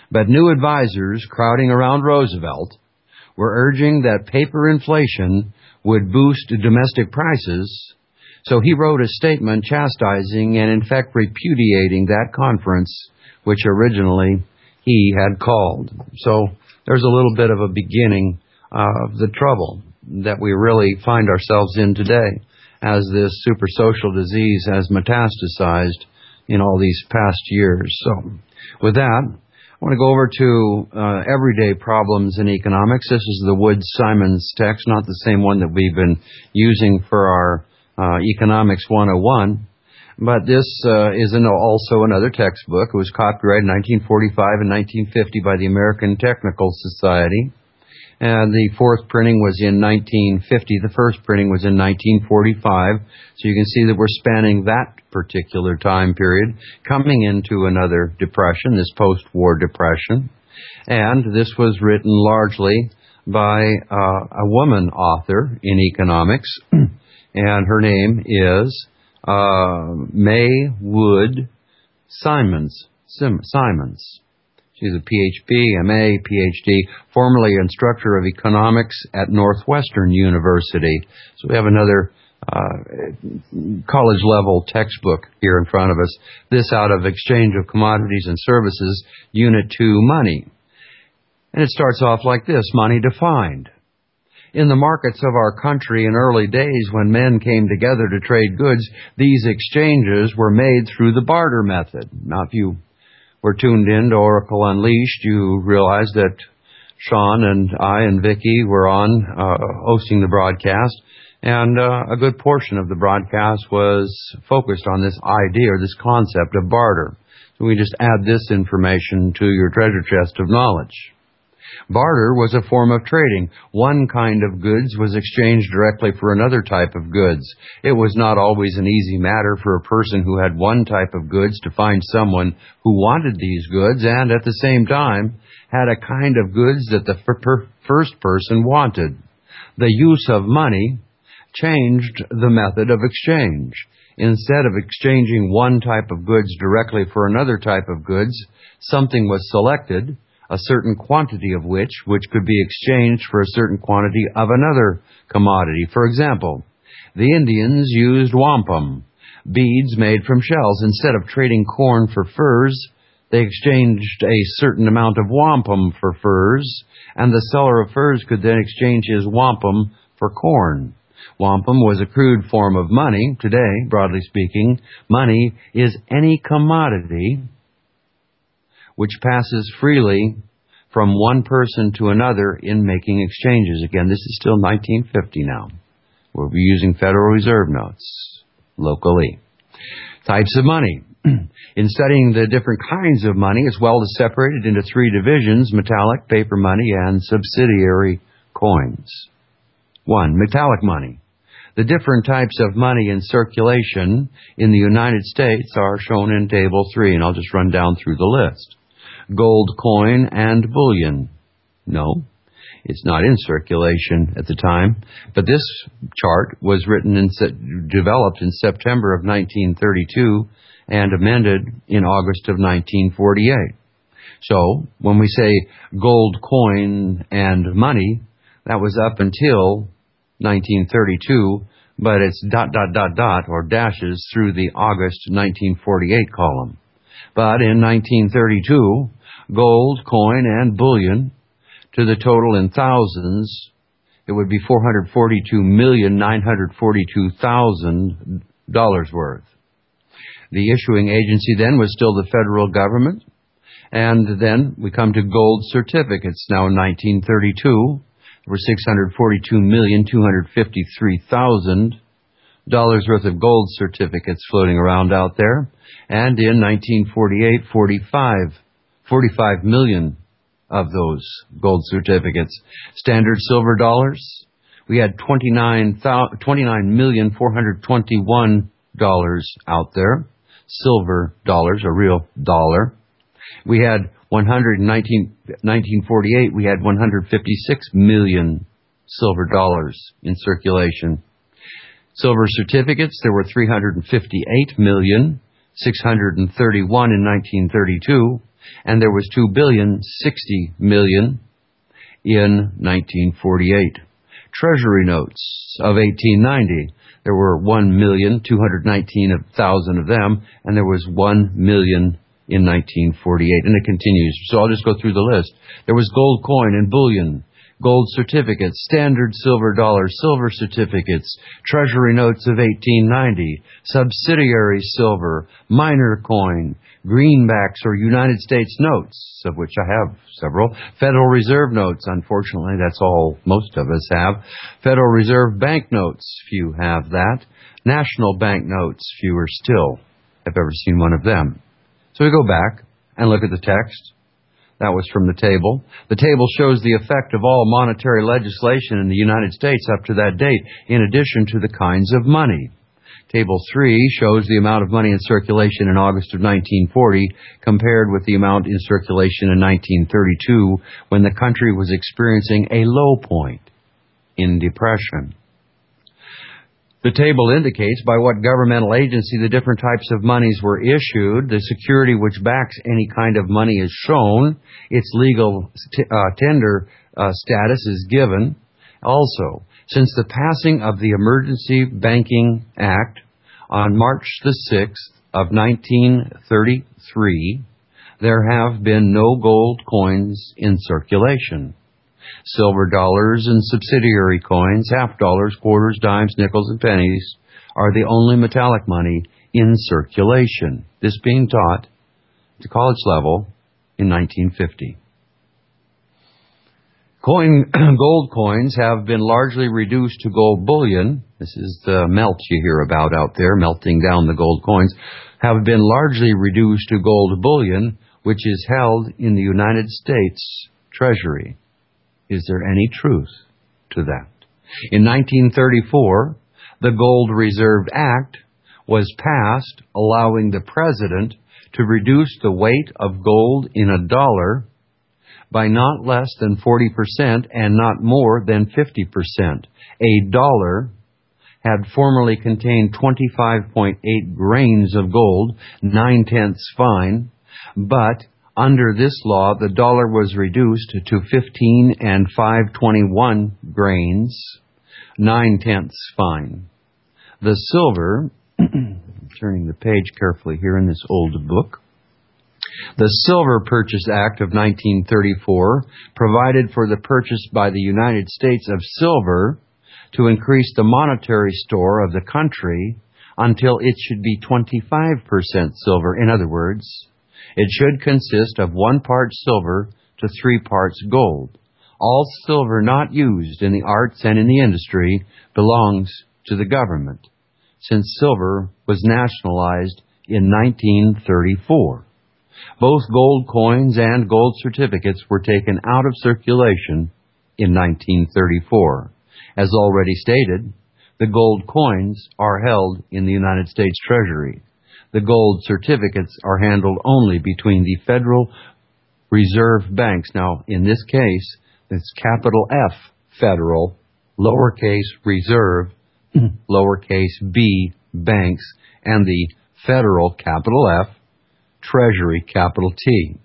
But new advisors crowding around Roosevelt were urging that paper inflation would boost domestic prices, so he wrote a statement chastising and in fact repudiating that conference which originally he had called. So there's a little bit of a beginning of the trouble that we really find ourselves in today as this super social disease has metastasized in all these past years. So with that, I want to go over to uh, everyday problems in economics. This is the Woods-Simons text, not the same one that we've been using for our uh, Economics one oh one. But this uh, is an, also another textbook. It was copyrighted in nineteen forty-five and nineteen fifty by the American Technical Society. And the fourth printing was in nineteen fifty. The first printing was in nineteen forty-five. So you can see that we're spanning that particular time period, coming into another depression, this post-war depression. And this was written largely by uh, a woman author in economics. And her name is uh, May Wood Simons. Sim- Simons. She's a P H D, M A, P H D, formerly instructor of economics at Northwestern University. So we have another uh, college-level textbook here in front of us. This out of Exchange of Commodities and Services, Unit two, Money. And it starts off like this, money defined. In the markets of our country in early days when men came together to trade goods, these exchanges were made through the barter method. Now, if you were tuned in to Oracle Unleashed, you realize that Sean and I and Vicki were on uh, hosting the broadcast, and uh, a good portion of the broadcast was focused on this idea or this concept of barter. So we just add this information to your treasure chest of knowledge. Barter was a form of trading. One kind of goods was exchanged directly for another type of goods. It was not always an easy matter for a person who had one type of goods to find someone who wanted these goods and at the same time had a kind of goods that the f- first person wanted. The use of money changed the method of exchange. Instead of exchanging one type of goods directly for another type of goods, something was selected, a certain quantity of which, which could be exchanged for a certain quantity of another commodity. For example, the Indians used wampum, beads made from shells. Instead of trading corn for furs, they exchanged a certain amount of wampum for furs, and the seller of furs could then exchange his wampum for corn. Wampum was a crude form of money. Today, broadly speaking, money is any commodity which passes freely from one person to another in making exchanges. Again, this is still nineteen fifty now. We'll be using Federal Reserve notes locally. Types of money. In studying the different kinds of money, it's well separated into three divisions: metallic, paper money, and subsidiary coins. One, metallic money. The different types of money in circulation in the United States are shown in Table three, and I'll just run down through the list. Gold coin and bullion. No, it's not in circulation at the time, but this chart was written and developed in September of nineteen thirty-two and amended in August of nineteen forty-eight. So, when we say gold coin and money, that was up until nineteen thirty-two, but it's dot, dot, dot, dot, or dashes through the August nineteen forty-eight column. But in nineteen thirty-two, gold, coin, and bullion, to the total in thousands, it would be four hundred forty-two million nine hundred forty-two thousand dollars worth. The issuing agency then was still the federal government, and then we come to gold certificates. Now in nineteen thirty-two, there were six hundred forty-two million two hundred fifty-three thousand dollars worth of gold certificates floating around out there, and in nineteen forty-eight, forty-five, forty-five million of those gold certificates. Standard silver dollars, we had twenty-nine million four hundred twenty-one dollars out there. Silver dollars, a real dollar. We had one hundred nineteen, nineteen forty-eight, we had one hundred fifty-six million silver dollars in circulation. Silver certificates, there were three hundred fifty-eight million six hundred thirty-one in nineteen thirty-two. and there was two billion sixty million in nineteen forty-eight. Treasury notes of eighteen ninety, there were one million two hundred nineteen thousand of them, and there was one million in nineteen forty-eight, and it continues. So I'll just go through the list. There was gold coin and bullion, gold certificates, standard silver dollar, silver certificates, treasury notes of eighteen ninety, subsidiary silver, minor coin, greenbacks or United States notes, of which I have several, Federal Reserve notes, unfortunately that's all most of us have, Federal Reserve bank notes, few have that, national bank notes, fewer still have ever seen one of them. So we go back and look at the text. That was from the table. The table shows the effect of all monetary legislation in the United States up to that date, in addition to the kinds of money. Table three shows the amount of money in circulation in August of nineteen forty compared with the amount in circulation in nineteen thirty-two, when the country was experiencing a low point in depression. The table indicates by what governmental agency the different types of monies were issued, the security which backs any kind of money is shown, its legal t- uh, tender uh, status is given. Also, since the passing of the Emergency Banking Act on March the sixth of nineteen thirty-three, there have been no gold coins in circulation. Silver dollars and subsidiary coins, half dollars, quarters, dimes, nickels, and pennies are the only metallic money in circulation. This being taught at the college level in nineteen fifty. Coin, gold coins have been largely reduced to gold bullion. This is the melt you hear about out there, melting down the gold coins. Have been largely reduced to gold bullion, which is held in the United States Treasury. Is there any truth to that? In nineteen thirty-four, the Gold Reserve Act was passed, allowing the president to reduce the weight of gold in a dollar by not less than forty percent and not more than fifty percent. A dollar had formerly contained twenty-five point eight grains of gold, nine-tenths fine, but under this law, the dollar was reduced to fifteen and five twenty-one grains, nine-tenths fine. The silver, turning the page carefully here in this old book, the Silver Purchase Act of nineteen thirty-four provided for the purchase by the United States of silver to increase the monetary store of the country until it should be twenty-five percent silver. In other words, it should consist of one part silver to three parts gold. All silver not used in the arts and in the industry belongs to the government, since silver was nationalized in nineteen thirty-four. Both gold coins and gold certificates were taken out of circulation in nineteen thirty-four. As already stated, the gold coins are held in the United States Treasury. The gold certificates are handled only between the Federal Reserve banks. Now, in this case, it's capital F, Federal, lowercase Reserve, lowercase b, banks, and the Federal, capital F, Treasury, capital T.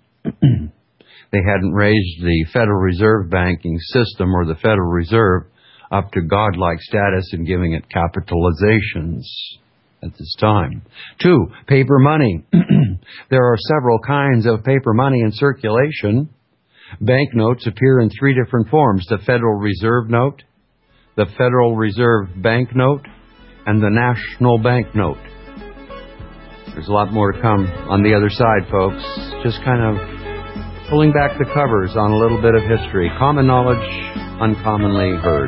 They hadn't raised the Federal Reserve banking system or the Federal Reserve up to godlike status in giving it capitalizations at this time. Two, paper money. There are several kinds of paper money in circulation. Banknotes appear in three different forms: the Federal Reserve note, the Federal Reserve bank note, and the National Bank note. There's a lot more to come on the other side, folks. Just kind of pulling back the covers on a little bit of history. Common knowledge, uncommonly heard.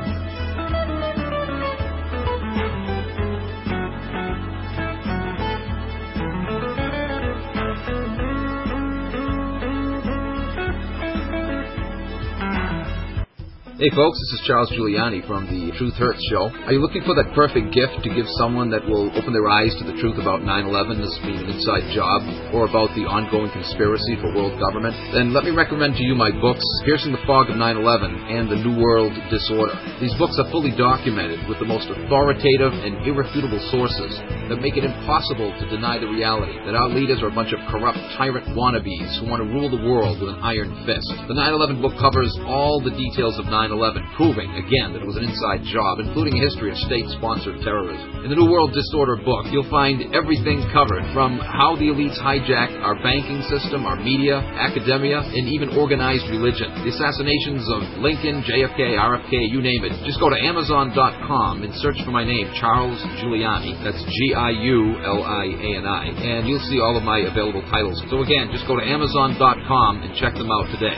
Hey folks, this is Charles Giuliani from the Truth Hurts show. Are you looking for that perfect gift to give someone that will open their eyes to the truth about nine eleven, this being an inside job, or about the ongoing conspiracy for world government? Then let me recommend to you my books, Piercing the Fog of nine eleven and The New World Disorder. These books are fully documented with the most authoritative and irrefutable sources that make it impossible to deny the reality that our leaders are a bunch of corrupt tyrant wannabes who want to rule the world with an iron fist. The nine eleven book covers all the details of nine eleven, proving, again, that it was an inside job, including a history of state-sponsored terrorism. In the New World Disorder book, you'll find everything covered, from how the elites hijack our banking system, our media, academia, and even organized religion. The assassinations of Lincoln, J F K, R F K, you name it. Just go to Amazon dot com and search for my name, Charles Giuliani. That's G I U L I A N I. And you'll see all of my available titles. So again, just go to Amazon dot com and check them out today.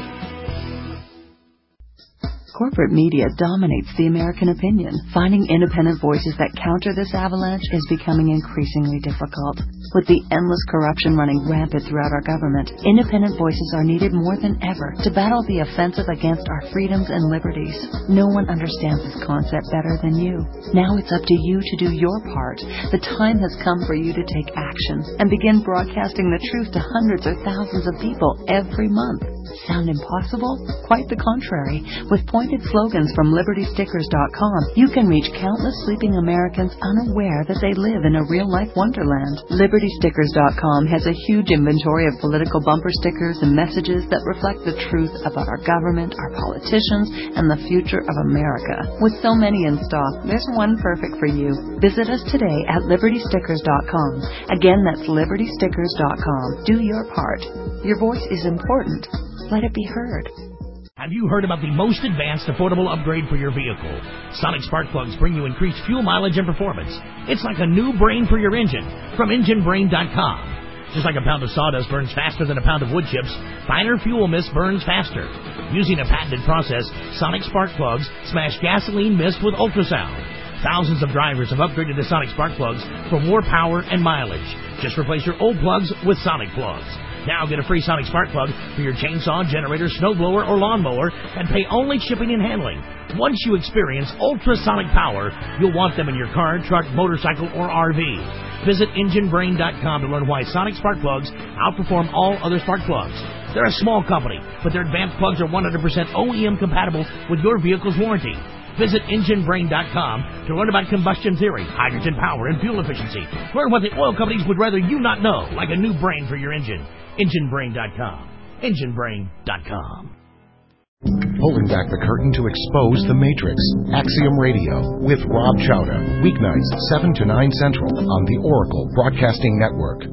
Corporate media dominates the American opinion. Finding independent voices that counter this avalanche is becoming increasingly difficult. With the endless corruption running rampant throughout our government, independent voices are needed more than ever to battle the offensive against our freedoms and liberties. No one understands this concept better than you. Now it's up to you to do your part. The time has come for you to take action and begin broadcasting the truth to hundreds or thousands of people every month. Sound impossible? Quite the contrary. With pointed slogans from Liberty Stickers dot com, you can reach countless sleeping Americans unaware that they live in a real-life wonderland. Liberty Stickers dot com has a huge inventory of political bumper stickers and messages that reflect the truth about our government, our politicians, and the future of America. With so many in stock, there's one perfect for you. Visit us today at Liberty Stickers dot com. Again, that's Liberty Stickers dot com. Do your part. Your voice is important. Let it be heard. Have you heard about the most advanced affordable upgrade for your vehicle? Sonic Spark Plugs bring you increased fuel mileage and performance. It's like a new brain for your engine from engine brain dot com. Just like a pound of sawdust burns faster than a pound of wood chips, finer fuel mist burns faster. Using a patented process, Sonic Spark Plugs smash gasoline mist with ultrasound. Thousands of drivers have upgraded to Sonic Spark Plugs for more power and mileage. Just replace your old plugs with Sonic Plugs. Now get a free Sonic Spark Plug for your chainsaw, generator, snowblower, or lawnmower and pay only shipping and handling. Once you experience ultrasonic power, you'll want them in your car, truck, motorcycle, or R V. Visit engine brain dot com to learn why Sonic Spark Plugs outperform all other spark plugs. They're a small company, but their advanced plugs are one hundred percent O E M compatible with your vehicle's warranty. Visit engine brain dot com to learn about combustion theory, hydrogen power, and fuel efficiency. Learn what the oil companies would rather you not know, like a new brain for your engine. engine brain dot com. engine brain dot com. Pulling back the curtain to expose the Matrix. Axiom Radio with Rob Chowda. Weeknights seven to nine Central on the Oracle Broadcasting Network.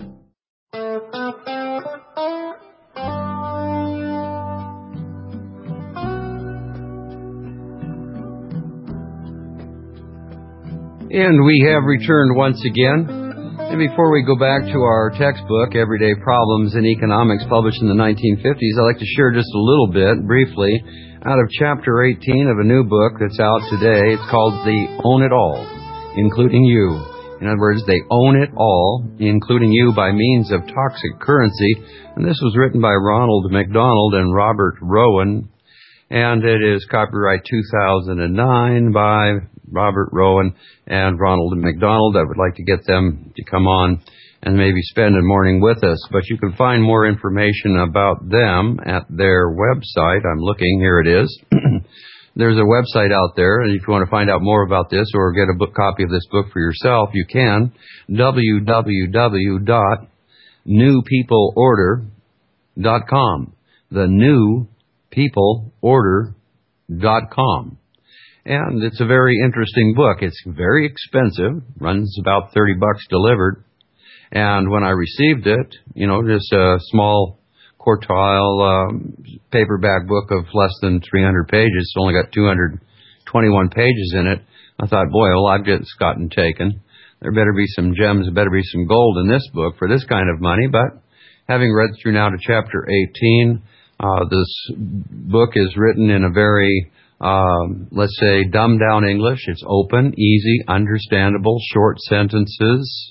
And we have returned once again. And before we go back to our textbook, Everyday Problems in Economics, published in the nineteen fifties, I'd like to share just a little bit, briefly, out of Chapter eighteen of a new book that's out today. It's called They Own It All, Including You. In other words, they own it all, including you, by means of toxic currency. And this was written by Ronald McDonald and Robert Rowan. And it is copyright two thousand nine by Robert Rowan and Ronald McDonald. I would like to get them to come on and maybe spend a morning with us. But you can find more information about them at their website. I'm looking. Here it is. There's a website out there, and if you want to find out more about this or get a book copy of this book for yourself, you can. w w w dot new people order dot com. The new people order dot com. And it's a very interesting book. It's very expensive, runs about thirty bucks delivered. And when I received it, you know, just a small quartile um, paperback book of less than three hundred pages, it's only got two hundred twenty-one pages in it. I thought, boy, well, I've just gotten taken. There better be some gems, there better be some gold in this book for this kind of money. But having read through now to chapter eighteen, uh, this book is written in a very Um, let's say, dumbed down English. It's open, easy, understandable, short sentences.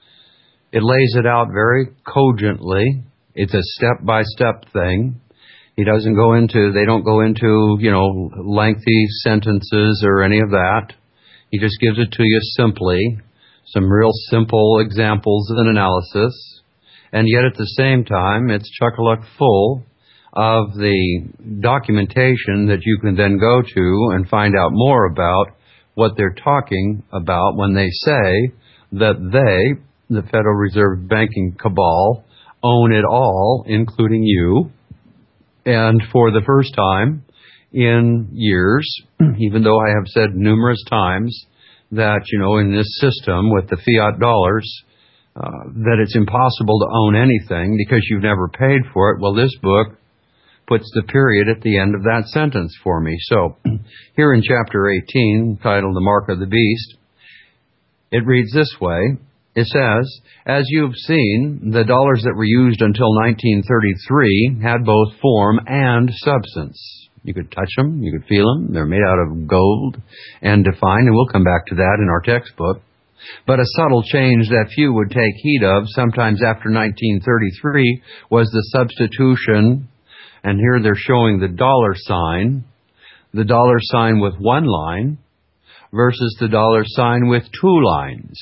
It lays it out very cogently. It's a step-by-step thing. He doesn't go into, they don't go into, you know, lengthy sentences or any of that. He just gives it to you simply, some real simple examples and analysis. And yet at the same time, it's chock-a-block full of the documentation that you can then go to and find out more about what they're talking about when they say that they, the Federal Reserve banking cabal, own it all, including you. And for the first time in years, even though I have said numerous times that, you know, in this system with the fiat dollars, uh, that it's impossible to own anything because you've never paid for it. Well, this book puts the period at the end of that sentence for me. So here in chapter eighteen, titled The Mark of the Beast, it reads this way. It says, as you've seen, the dollars that were used until nineteen thirty-three had both form and substance. You could touch them, you could feel them. They're made out of gold and defined, and we'll come back to that in our textbook. But a subtle change that few would take heed of, sometimes after nineteen thirty-three, was the substitution, and here they're showing the dollar sign, the dollar sign with one line versus the dollar sign with two lines.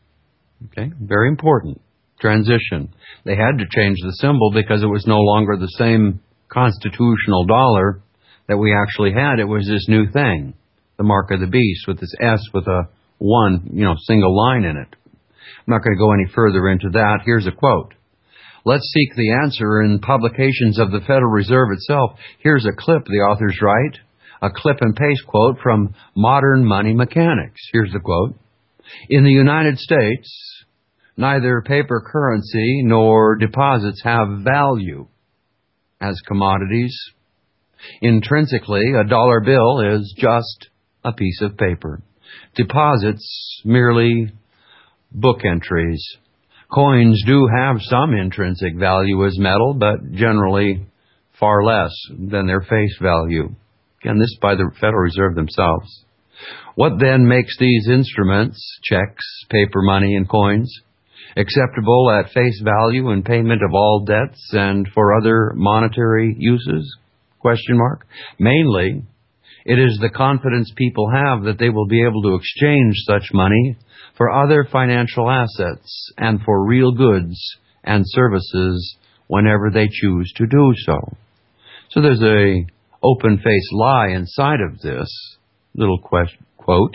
Okay, very important. Transition. They had to change the symbol because it was no longer the same constitutional dollar that we actually had. It was this new thing, the mark of the beast, with this S with a one, you know, single line in it. I'm not going to go any further into that. Here's a quote. Let's seek the answer in publications of the Federal Reserve itself. Here's a clip the authors write, a clip and paste quote from Modern Money Mechanics. Here's the quote. In the United States, neither paper currency nor deposits have value as commodities. Intrinsically, a dollar bill is just a piece of paper. Deposits merely book entries. Coins do have some intrinsic value as metal, but generally far less than their face value. Again, this by the Federal Reserve themselves. What then makes these instruments, checks, paper money, and coins, acceptable at face value in payment of all debts and for other monetary uses? Question mark. Mainly, it is the confidence people have that they will be able to exchange such money for other financial assets and for real goods and services whenever they choose to do so. So there's a open-faced lie inside of this little question, quote,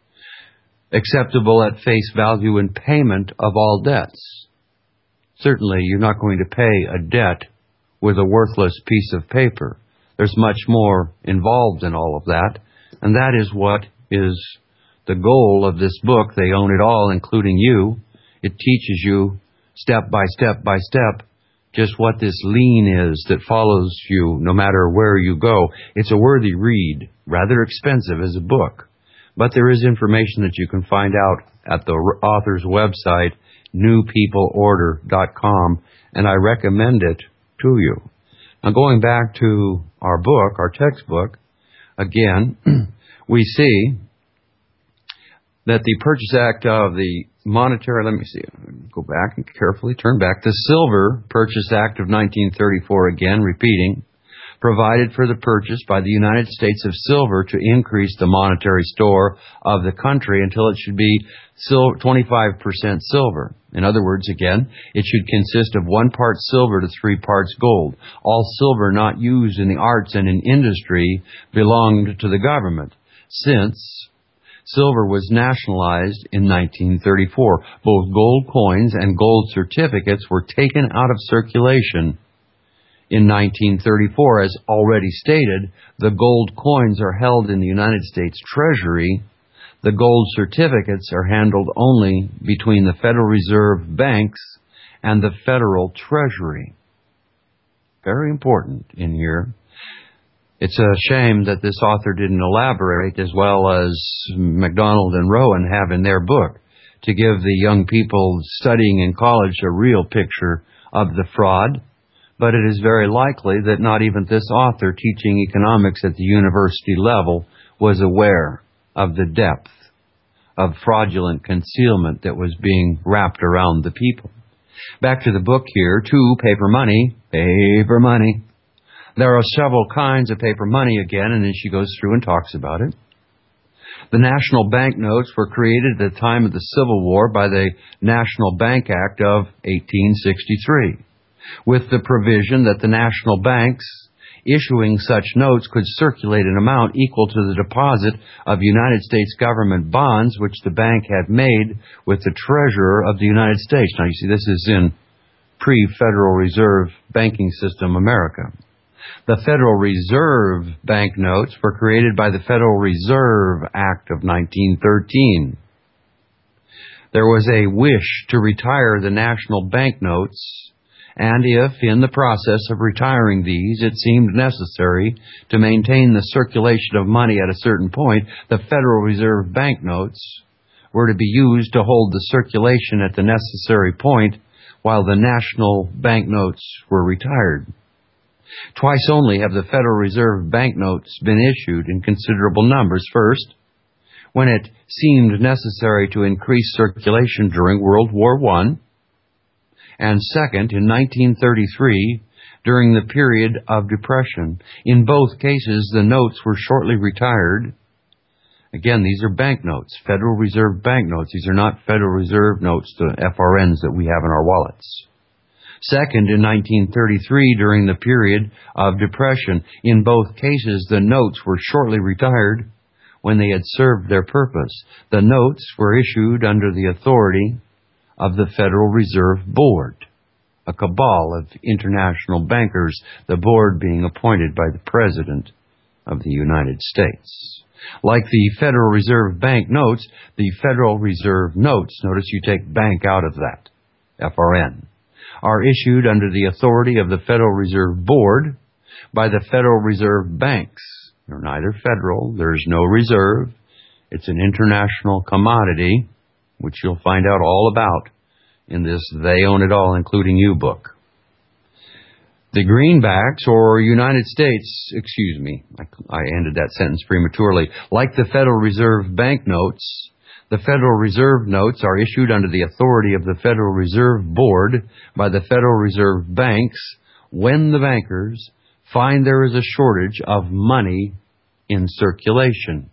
acceptable at face value in payment of all debts. Certainly, you're not going to pay a debt with a worthless piece of paper. There's much more involved in all of that, and that is what is the goal of this book. They own it all, including you. It teaches you step by step by step just what this lien is that follows you no matter where you go. It's a worthy read, rather expensive as a book, but there is information that you can find out at the author's website, new people order dot com, and I recommend it to you. Now, going back to our book, our textbook, again, we see that the Purchase Act of the Monetary, let me see, go back and carefully turn back. The Silver Purchase Act of nineteen thirty-four, again, repeating, provided for the purchase by the United States of silver to increase the monetary store of the country until it should be twenty-five percent silver. In other words, again, it should consist of one part silver to three parts gold. All silver not used in the arts and in industry belonged to the government, since silver was nationalized in nineteen thirty-four. Both gold coins and gold certificates were taken out of circulation in nineteen thirty-four. As already stated, the gold coins are held in the United States Treasury. The gold certificates are handled only between the Federal Reserve banks and the Federal Treasury. Very important in here. It's a shame that this author didn't elaborate as well as MacDonald and Rowan have in their book to give the young people studying in college a real picture of the fraud. But it is very likely that not even this author teaching economics at the university level was aware of the depth of fraudulent concealment that was being wrapped around the people. Back to the book here, two, paper money, paper money. There are several kinds of paper money again, and then she goes through and talks about it. The national banknotes were created at the time of the Civil War by the National Bank Act of eighteen sixty-three, with the provision that the national banks issuing such notes could circulate an amount equal to the deposit of United States government bonds which the bank had made with the Treasurer of the United States. Now, you see, this is in pre-Federal Reserve banking system America. The Federal Reserve banknotes were created by the Federal Reserve Act of nineteen thirteen. There was a wish to retire the national banknotes, and if, in the process of retiring these, it seemed necessary to maintain the circulation of money at a certain point, the Federal Reserve banknotes were to be used to hold the circulation at the necessary point while the national banknotes were retired. Twice only have the Federal Reserve banknotes been issued in considerable numbers. First, when it seemed necessary to increase circulation during World War One, and second, in nineteen thirty-three, during the period of Depression. In both cases, the notes were shortly retired. Again, these are banknotes, Federal Reserve banknotes. These are not Federal Reserve notes, the F R Ns that we have in our wallets. Second, in nineteen thirty-three, during the period of Depression. In both cases, the notes were shortly retired when they had served their purpose. The notes were issued under the authority of the Federal Reserve Board, a cabal of international bankers, the board being appointed by the President of the United States. Like the Federal Reserve Bank notes, the Federal Reserve notes, notice you take bank out of that, F R N, are issued under the authority of the Federal Reserve Board by the Federal Reserve Banks. They're neither federal, there's no reserve, it's an international commodity, which you'll find out all about in this They Own It All, Including You book. The greenbacks, or United States, excuse me, I, I ended that sentence prematurely. Like the Federal Reserve banknotes, the Federal Reserve notes are issued under the authority of the Federal Reserve Board by the Federal Reserve Banks when the bankers find there is a shortage of money in circulation.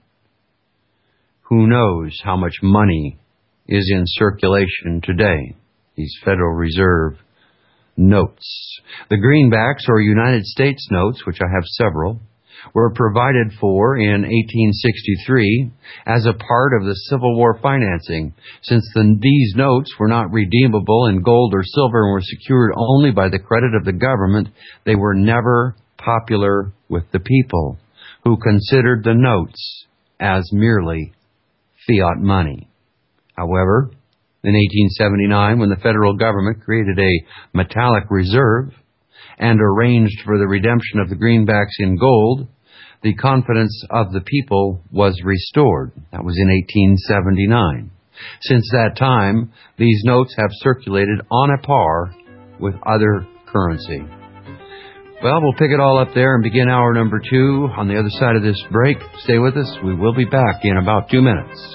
Who knows how much money is in circulation today? These Federal Reserve notes. The greenbacks, or United States notes, which I have several, were provided for in eighteen sixty-three as a part of the Civil War financing. Since the, these notes were not redeemable in gold or silver and were secured only by the credit of the government, they were never popular with the people, who considered the notes as merely fiat money. However, in eighteen seventy-nine, when the federal government created a metallic reserve and arranged for the redemption of the greenbacks in gold, the confidence of the people was restored. That was in eighteen seventy-nine. Since that time, these notes have circulated on a par with other currency. Well, we'll pick it all up there and begin hour number two on the other side of this break. Stay with us. We will be back in about two minutes.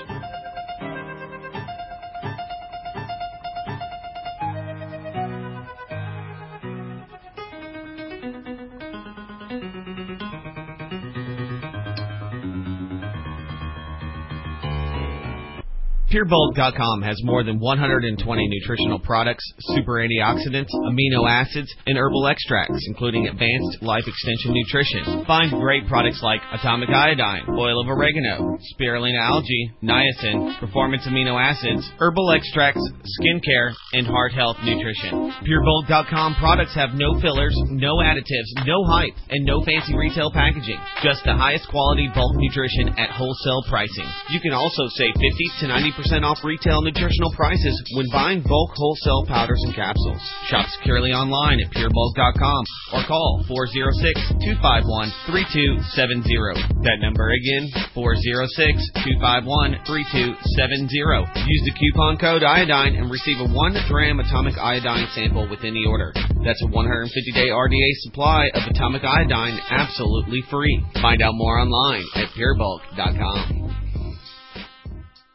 Pure Bulk dot com has more than one hundred twenty nutritional products, super antioxidants, amino acids, and herbal extracts, including advanced life extension nutrition. Find great products like atomic iodine, oil of oregano, spirulina algae, niacin, performance amino acids, herbal extracts, skincare, and heart health nutrition. Pure Bulk dot com products have no fillers, no additives, no hype, and no fancy retail packaging. Just the highest quality bulk nutrition at wholesale pricing. You can also save fifty to ninety percent off retail nutritional prices when buying bulk wholesale powders and capsules. Shop securely online at Pure Bulk dot com or call four oh six, two five one, three two seven zero. That number again, four oh six, two five one, three two seven zero. Use the coupon code iodine and receive a one gram atomic iodine sample with any order. That's a one hundred fifty day R D A supply of atomic iodine absolutely free. Find out more online at Pure Bulk dot com.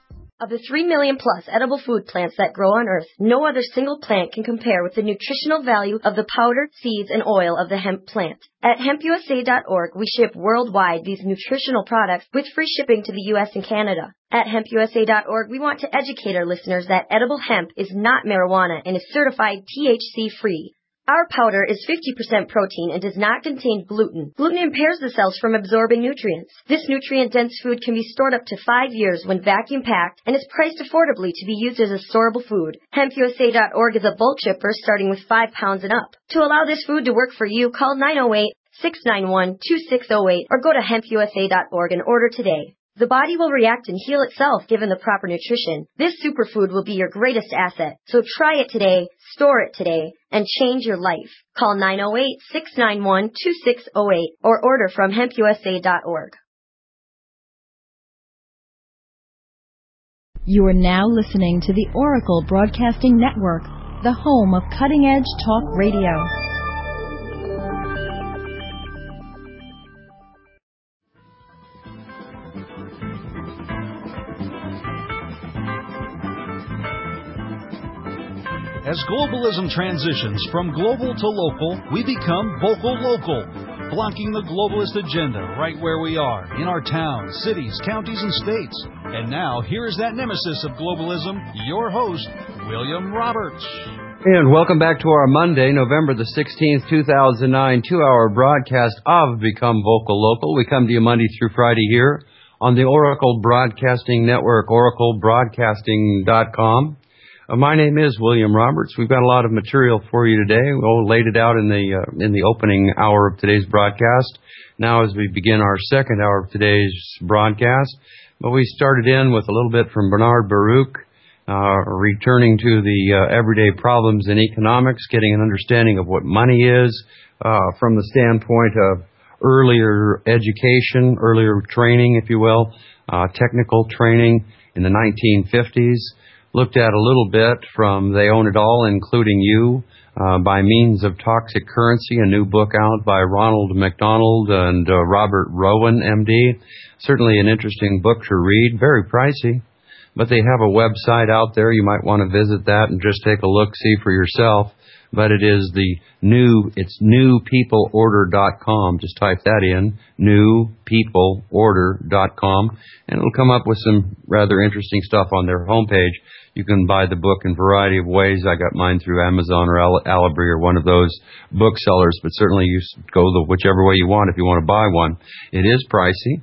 Of the three million plus edible food plants that grow on Earth, no other single plant can compare with the nutritional value of the powder, seeds, and oil of the hemp plant. At hemp U S A dot org, we ship worldwide these nutritional products with free shipping to the U S and Canada. At hemp U S A dot org, we want to educate our listeners that edible hemp is not marijuana and is certified T H C-free. Our powder is fifty percent protein and does not contain gluten. Gluten impairs the cells from absorbing nutrients. This nutrient-dense food can be stored up to five years when vacuum-packed and is priced affordably to be used as a storable food. hemp U S A dot org is a bulk shipper starting with five pounds and up. To allow this food to work for you, call nine oh eight, six nine one, two six oh eight or go to hemp U S A dot org and order today. The body will react and heal itself given the proper nutrition. This superfood will be your greatest asset. So try it today, store it today, and change your life. Call nine oh eight, six nine one, two six oh eight or order from hemp U S A dot org. You are now listening to the Oracle Broadcasting Network, the home of cutting-edge talk radio. As globalism transitions from global to local, we become vocal local, blocking the globalist agenda right where we are, in our towns, cities, counties, and states. And now, here is that nemesis of globalism, your host, William Roberts. And welcome back to our Monday, November the sixteenth, two thousand nine, two-hour broadcast of Become Vocal Local. We come to you Monday through Friday here on the Oracle Broadcasting Network, oracle broadcasting dot com. Uh, my name is William Roberts. We've got a lot of material for you today. We all laid it out in the uh, in the opening hour of today's broadcast. Now, as we begin our second hour of today's broadcast, but we started in with a little bit from Bernard Baruch, uh, returning to the uh, everyday problems in economics, getting an understanding of what money is uh, from the standpoint of earlier education, earlier training, if you will, uh, technical training in the nineteen fifties. Looked at a little bit from They Own It All, Including You, uh, by Means of Toxic Currency, a new book out by Ronald McDonald and uh, Robert Rowan, M D. Certainly an interesting book to read, very pricey, but they have a website out there. You might want to visit that and just take a look, see for yourself. But it is the new, it's new people order dot com. Just type that in, new people order dot com, and it'll come up with some rather interesting stuff on their homepage. You can buy the book in a variety of ways. I got mine through Amazon or Alibri or one of those booksellers, but certainly you go the whichever way you want if you want to buy one. It is pricey.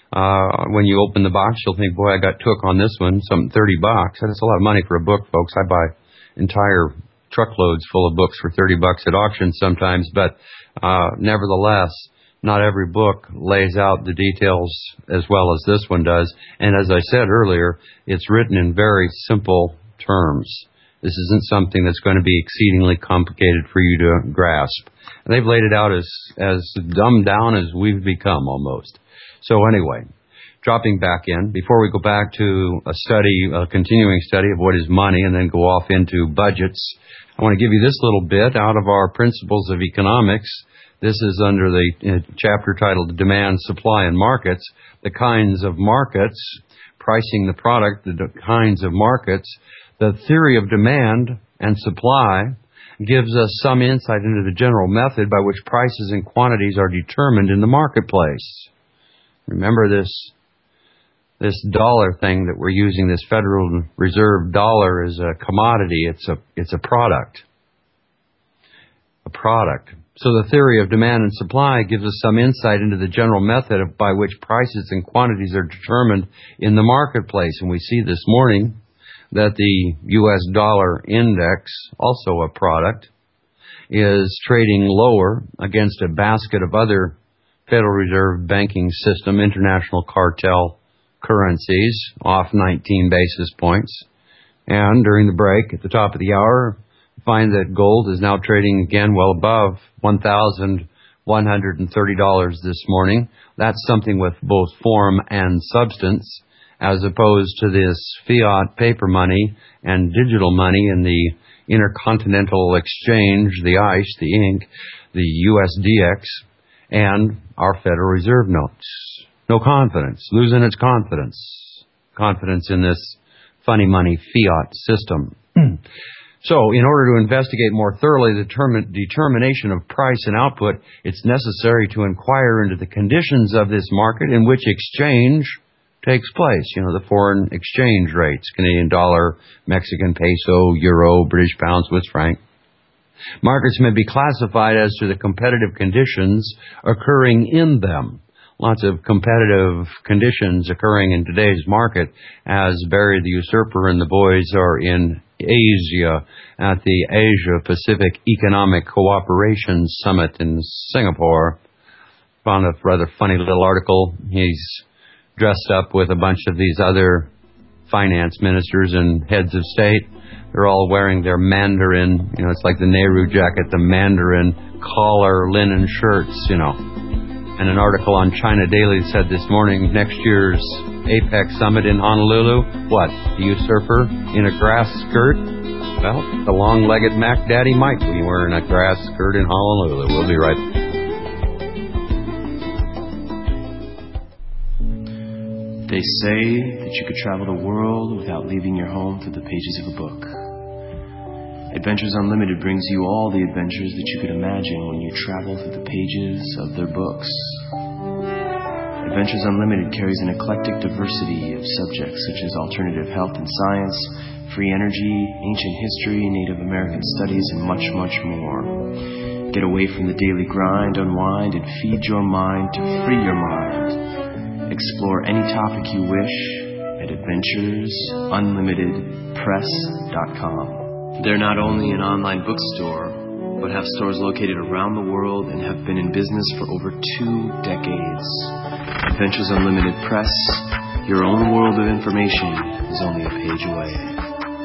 Uh, when you open the box, you'll think, boy, I got took on this one, some thirty bucks. That's a lot of money for a book, folks. I buy entire truckloads full of books for thirty bucks at auctions sometimes, but uh, nevertheless, not every book lays out the details as well as this one does. And as I said earlier, it's written in very simple terms. This isn't something that's going to be exceedingly complicated for you to grasp. And they've laid it out as, as dumbed down as we've become almost. So anyway, dropping back in, before we go back to a study, a continuing study of what is money and then go off into budgets, I want to give you this little bit out of our Principles of Economics. This is under the uh, chapter titled Demand, Supply, and Markets. The kinds of markets, pricing the product, the kinds of markets. The theory of demand and supply gives us some insight into the general method by which prices and quantities are determined in the marketplace. Remember this this dollar thing that we're using, this Federal Reserve dollar, is a commodity. It's a it's a product. A product. So the theory of demand and supply gives us some insight into the general method of, by which prices and quantities are determined in the marketplace. And we see this morning that the U S dollar index, also a product, is trading lower against a basket of other Federal Reserve banking system, international cartel currencies, off nineteen basis points. And during the break, at the top of the hour, find that gold is now trading again well above one thousand one hundred thirty dollars this morning. That's something with both form and substance, as opposed to this fiat paper money and digital money in the Intercontinental Exchange, the ICE, the Inc, the U S D X, and our Federal Reserve notes. No confidence, losing its confidence. Confidence in this funny money fiat system. So, in order to investigate more thoroughly the determin- determination of price and output, it's necessary to inquire into the conditions of this market in which exchange takes place. You know, the foreign exchange rates, Canadian dollar, Mexican peso, euro, British pound, Swiss franc. Markets may be classified as to the competitive conditions occurring in them. Lots of competitive conditions occurring in today's market as Barry the Usurper and the boys are in Asia at the Asia-Pacific Economic Cooperation Summit in Singapore. Found a rather funny little article. He's dressed up with a bunch of these other finance ministers and heads of state. They're all wearing their Mandarin, you know, it's like the Nehru jacket, the Mandarin collar linen shirts, you know. And an article on China Daily said this morning, next year's APEC summit in Honolulu, what, the usurper in a grass skirt? Well, the long-legged Mac Daddy might be wearing a grass skirt in Honolulu. We'll be right back. They say that you could travel the world without leaving your home through the pages of a book. Adventures Unlimited brings you all the adventures that you could imagine when you travel through the pages of their books. Adventures Unlimited carries an eclectic diversity of subjects such as alternative health and science, free energy, ancient history, Native American studies, and much, much more. Get away from the daily grind, unwind, and feed your mind to free your mind. Explore any topic you wish at adventures unlimited press dot com. They're not only an online bookstore, but have stores located around the world and have been in business for over two decades. Adventures Unlimited Press, your own world of information is only a page away.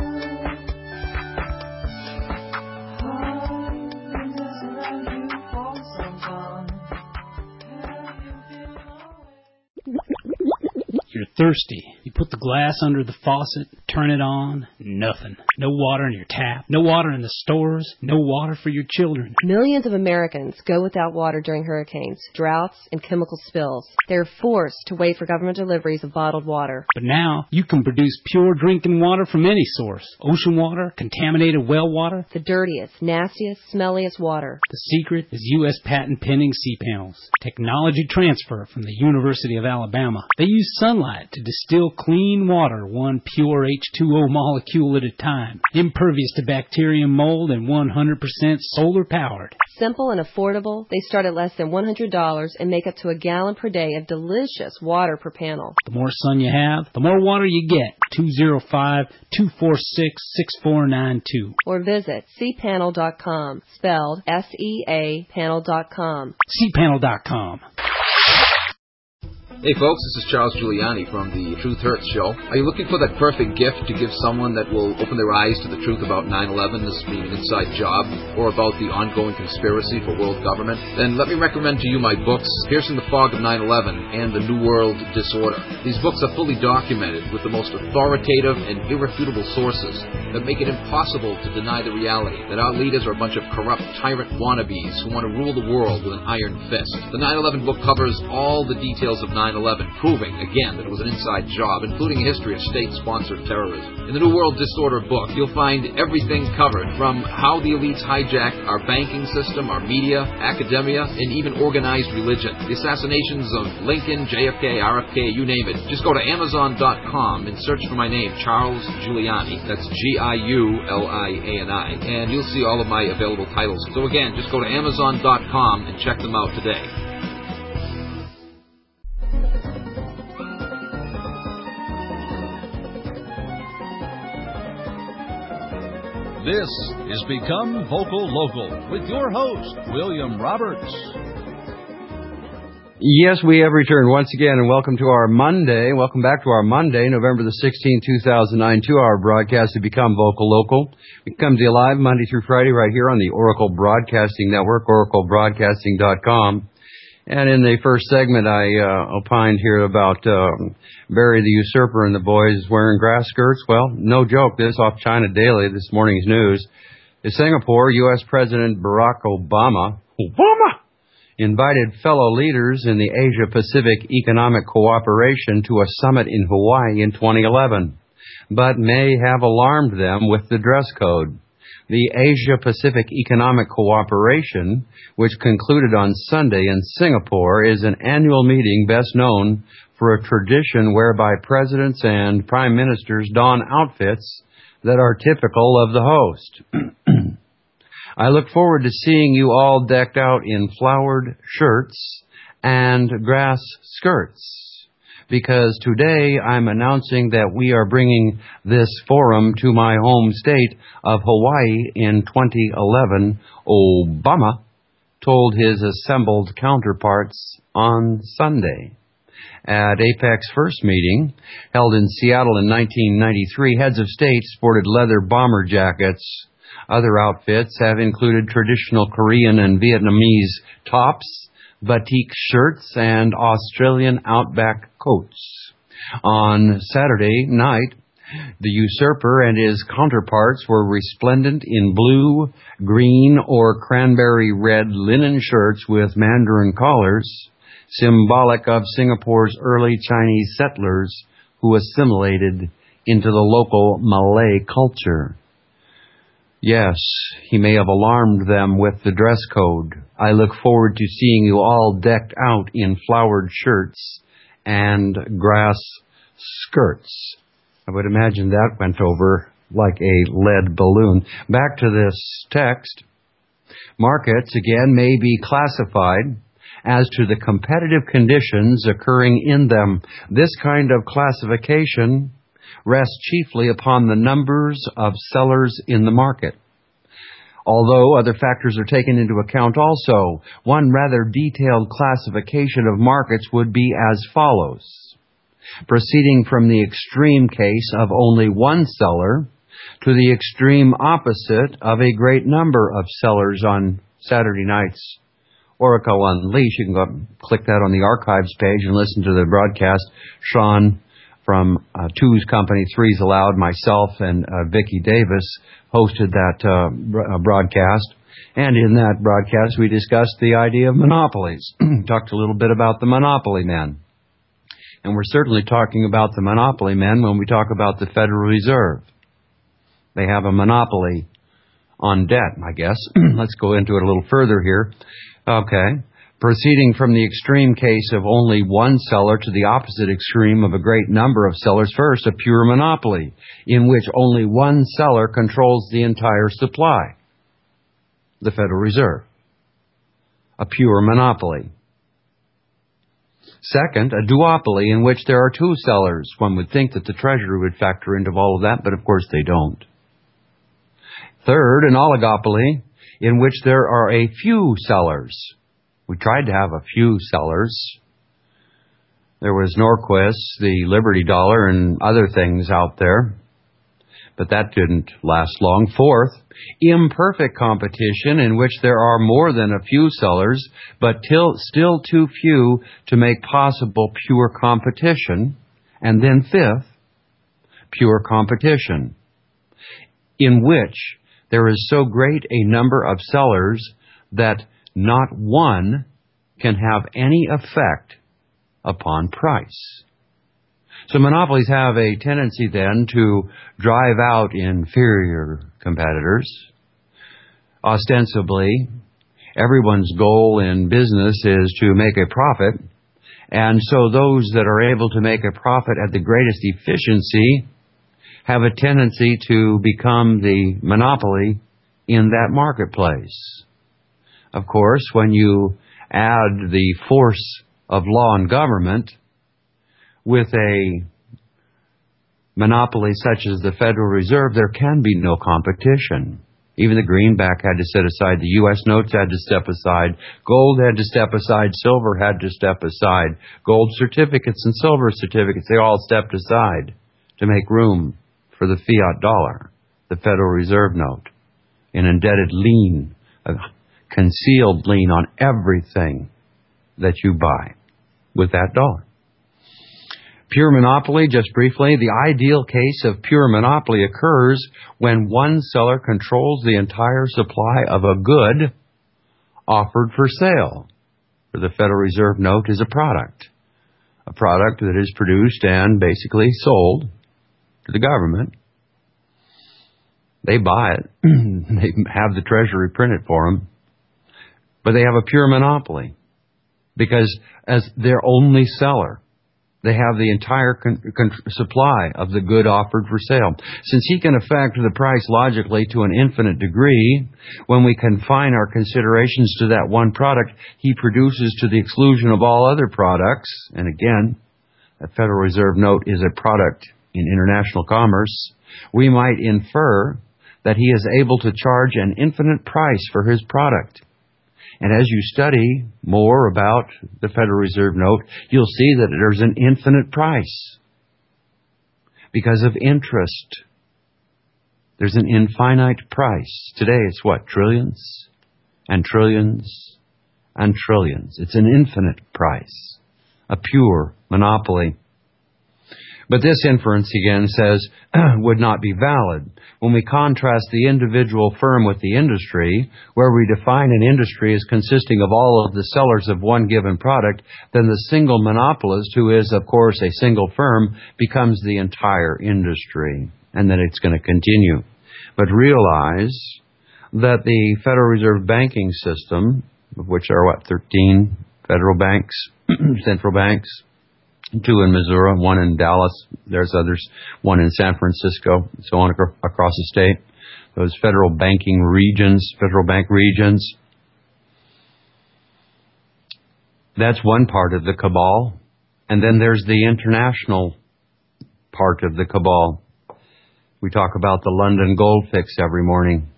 You're thirsty. You put the glass under the faucet, turn it on, nothing. No water in your tap, no water in the stores, no water for your children. Millions of Americans go without water during hurricanes, droughts, and chemical spills. They're forced to wait for government deliveries of bottled water. But now, you can produce pure drinking water from any source. Ocean water, contaminated well water. The dirtiest, nastiest, smelliest water. The secret is U S patent pending C-panels. Technology transfer from the University of Alabama. They use sunlight to distill clean water, one pure H two O molecule at a time. Impervious to bacteria and mold and one hundred percent solar powered. Simple and affordable, they start at less than one hundred dollars and make up to a gallon per day of delicious water per panel. The more sun you have, the more water you get. two oh five, two four six, six four nine two. Or visit c panel dot com, spelled S E A panel dot com. c panel dot com. Hey folks, this is Charles Giuliani from the Truth Hurts Show. Are you looking for that perfect gift to give someone that will open their eyes to the truth about nine eleven, this being an inside job, or about the ongoing conspiracy for world government? Then let me recommend to you my books, Piercing the Fog of nine eleven and The New World Disorder. These books are fully documented with the most authoritative and irrefutable sources that make it impossible to deny the reality that our leaders are a bunch of corrupt tyrant wannabes who want to rule the world with an iron fist. The nine eleven book covers all the details of nine eleven, proving, again, that it was an inside job, including a history of state-sponsored terrorism. In the New World Disorder book, you'll find everything covered, from how the elites hijacked our banking system, our media, academia, and even organized religion. The assassinations of Lincoln, J F K, R F K, you name it. Just go to amazon dot com and search for my name, Charles Giuliani. That's G I U L I A N I. And you'll see all of my available titles. So again, just go to amazon dot com and check them out today. This is Become Vocal Local with your host, William Roberts. Yes, we have returned once again, and welcome to our Monday. Welcome back to our Monday, November the sixteenth, two thousand nine, two-hour broadcast to Become Vocal Local. It comes to you live Monday through Friday right here on the Oracle Broadcasting Network, oracle broadcasting dot com. And in the first segment, I uh, opined here about um, Barry the Usurper and the boys wearing grass skirts. Well, no joke. This off China Daily, this morning's news. In Singapore, U S President Barack Obama, Obama invited fellow leaders in the Asia-Pacific Economic Cooperation to a summit in Hawaii in twenty eleven. but may have alarmed them with the dress code. The Asia-Pacific Economic Cooperation, which concluded on Sunday in Singapore, is an annual meeting best known for a tradition whereby presidents and prime ministers don outfits that are typical of the host. I look forward to seeing you all decked out in flowered shirts and grass skirts, because today I'm announcing that we are bringing this forum to my home state of Hawaii in twenty eleven, Obama told his assembled counterparts on Sunday. At APEC's first meeting, held in Seattle in nineteen ninety-three, heads of state sported leather bomber jackets. Other outfits have included traditional Korean and Vietnamese tops, batik shirts, and Australian outback coats. On Saturday night, the usurper and his counterparts were resplendent in blue, green, or cranberry red linen shirts with mandarin collars, symbolic of Singapore's early Chinese settlers who assimilated into the local Malay culture. Yes, he may have alarmed them with the dress code. I look forward to seeing you all decked out in flowered shirts and grass skirts. I would imagine that went over like a lead balloon. Back to this text. Markets, again, may be classified as to the competitive conditions occurring in them. This kind of classification rests chiefly upon the numbers of sellers in the market. Although other factors are taken into account also, one rather detailed classification of markets would be as follows. Proceeding from the extreme case of only one seller to the extreme opposite of a great number of sellers on Saturday night's Oracle Unleashed. You can go up and click that on the archives page and listen to the broadcast. Sean from uh, Two's company, Three's Allowed, myself, and uh, Vicki Davis hosted that uh, broadcast. And in that broadcast, we discussed the idea of monopolies. Talked a little bit about the monopoly men. And we're certainly talking about the monopoly men when we talk about the Federal Reserve. They have a monopoly on debt, I guess. Let's go into it a little further here. Okay. Proceeding from the extreme case of only one seller to the opposite extreme of a great number of sellers. First, a pure monopoly, in which only one seller controls the entire supply. The Federal Reserve. A pure monopoly. Second, a duopoly in which there are two sellers. One would think that the Treasury would factor into all of that, but of course they don't. Third, an oligopoly in which there are a few sellers. We tried to have a few sellers. There was Norquist, the Liberty Dollar, and other things out there. But that didn't last long. Fourth, imperfect competition in which there are more than a few sellers, but till, still too few to make possible pure competition. And then fifth, pure competition, in which there is so great a number of sellers that not one can have any effect upon price. So monopolies have a tendency then to drive out inferior competitors. Ostensibly, everyone's goal in business is to make a profit, and so those that are able to make a profit at the greatest efficiency have a tendency to become the monopoly in that marketplace. Of course, when you add the force of law and government with a monopoly such as the Federal Reserve, there can be no competition. Even the greenback had to set aside. The U S notes had to step aside. Gold had to step aside. Silver had to step aside. Gold certificates and silver certificates, they all stepped aside to make room for the fiat dollar, the Federal Reserve note, an indebted lien, a concealed lien on everything that you buy with that dollar. Pure monopoly, just briefly, the ideal case of pure monopoly occurs when one seller controls the entire supply of a good offered for sale. The Federal Reserve note is a product, a product that is produced and basically sold to the government. They buy it. They have the Treasury print it for them. But they have a pure monopoly because as their only seller, they have the entire con- con- supply of the good offered for sale. Since he can affect the price logically to an infinite degree, when we confine our considerations to that one product, he produces to the exclusion of all other products. And again, a Federal Reserve note is a product in international commerce. We might infer that he is able to charge an infinite price for his product. And as you study more about the Federal Reserve note, you'll see that there's an infinite price because of interest. There's an infinite price. Today it's what? Trillions and trillions and trillions. It's an infinite price, a pure monopoly. But this inference, again, says would not be valid. When we contrast the individual firm with the industry, where we define an industry as consisting of all of the sellers of one given product, then the single monopolist, who is, of course, a single firm, becomes the entire industry. And then it's going to continue. But realize that the Federal Reserve banking system, of which there are, what, thirteen federal banks, central banks, two in Missouri, one in Dallas, there's others, one in San Francisco, so on across the state. Those federal banking regions, federal bank regions. That's one part of the cabal. And then there's the international part of the cabal. We talk about the London gold fix every morning.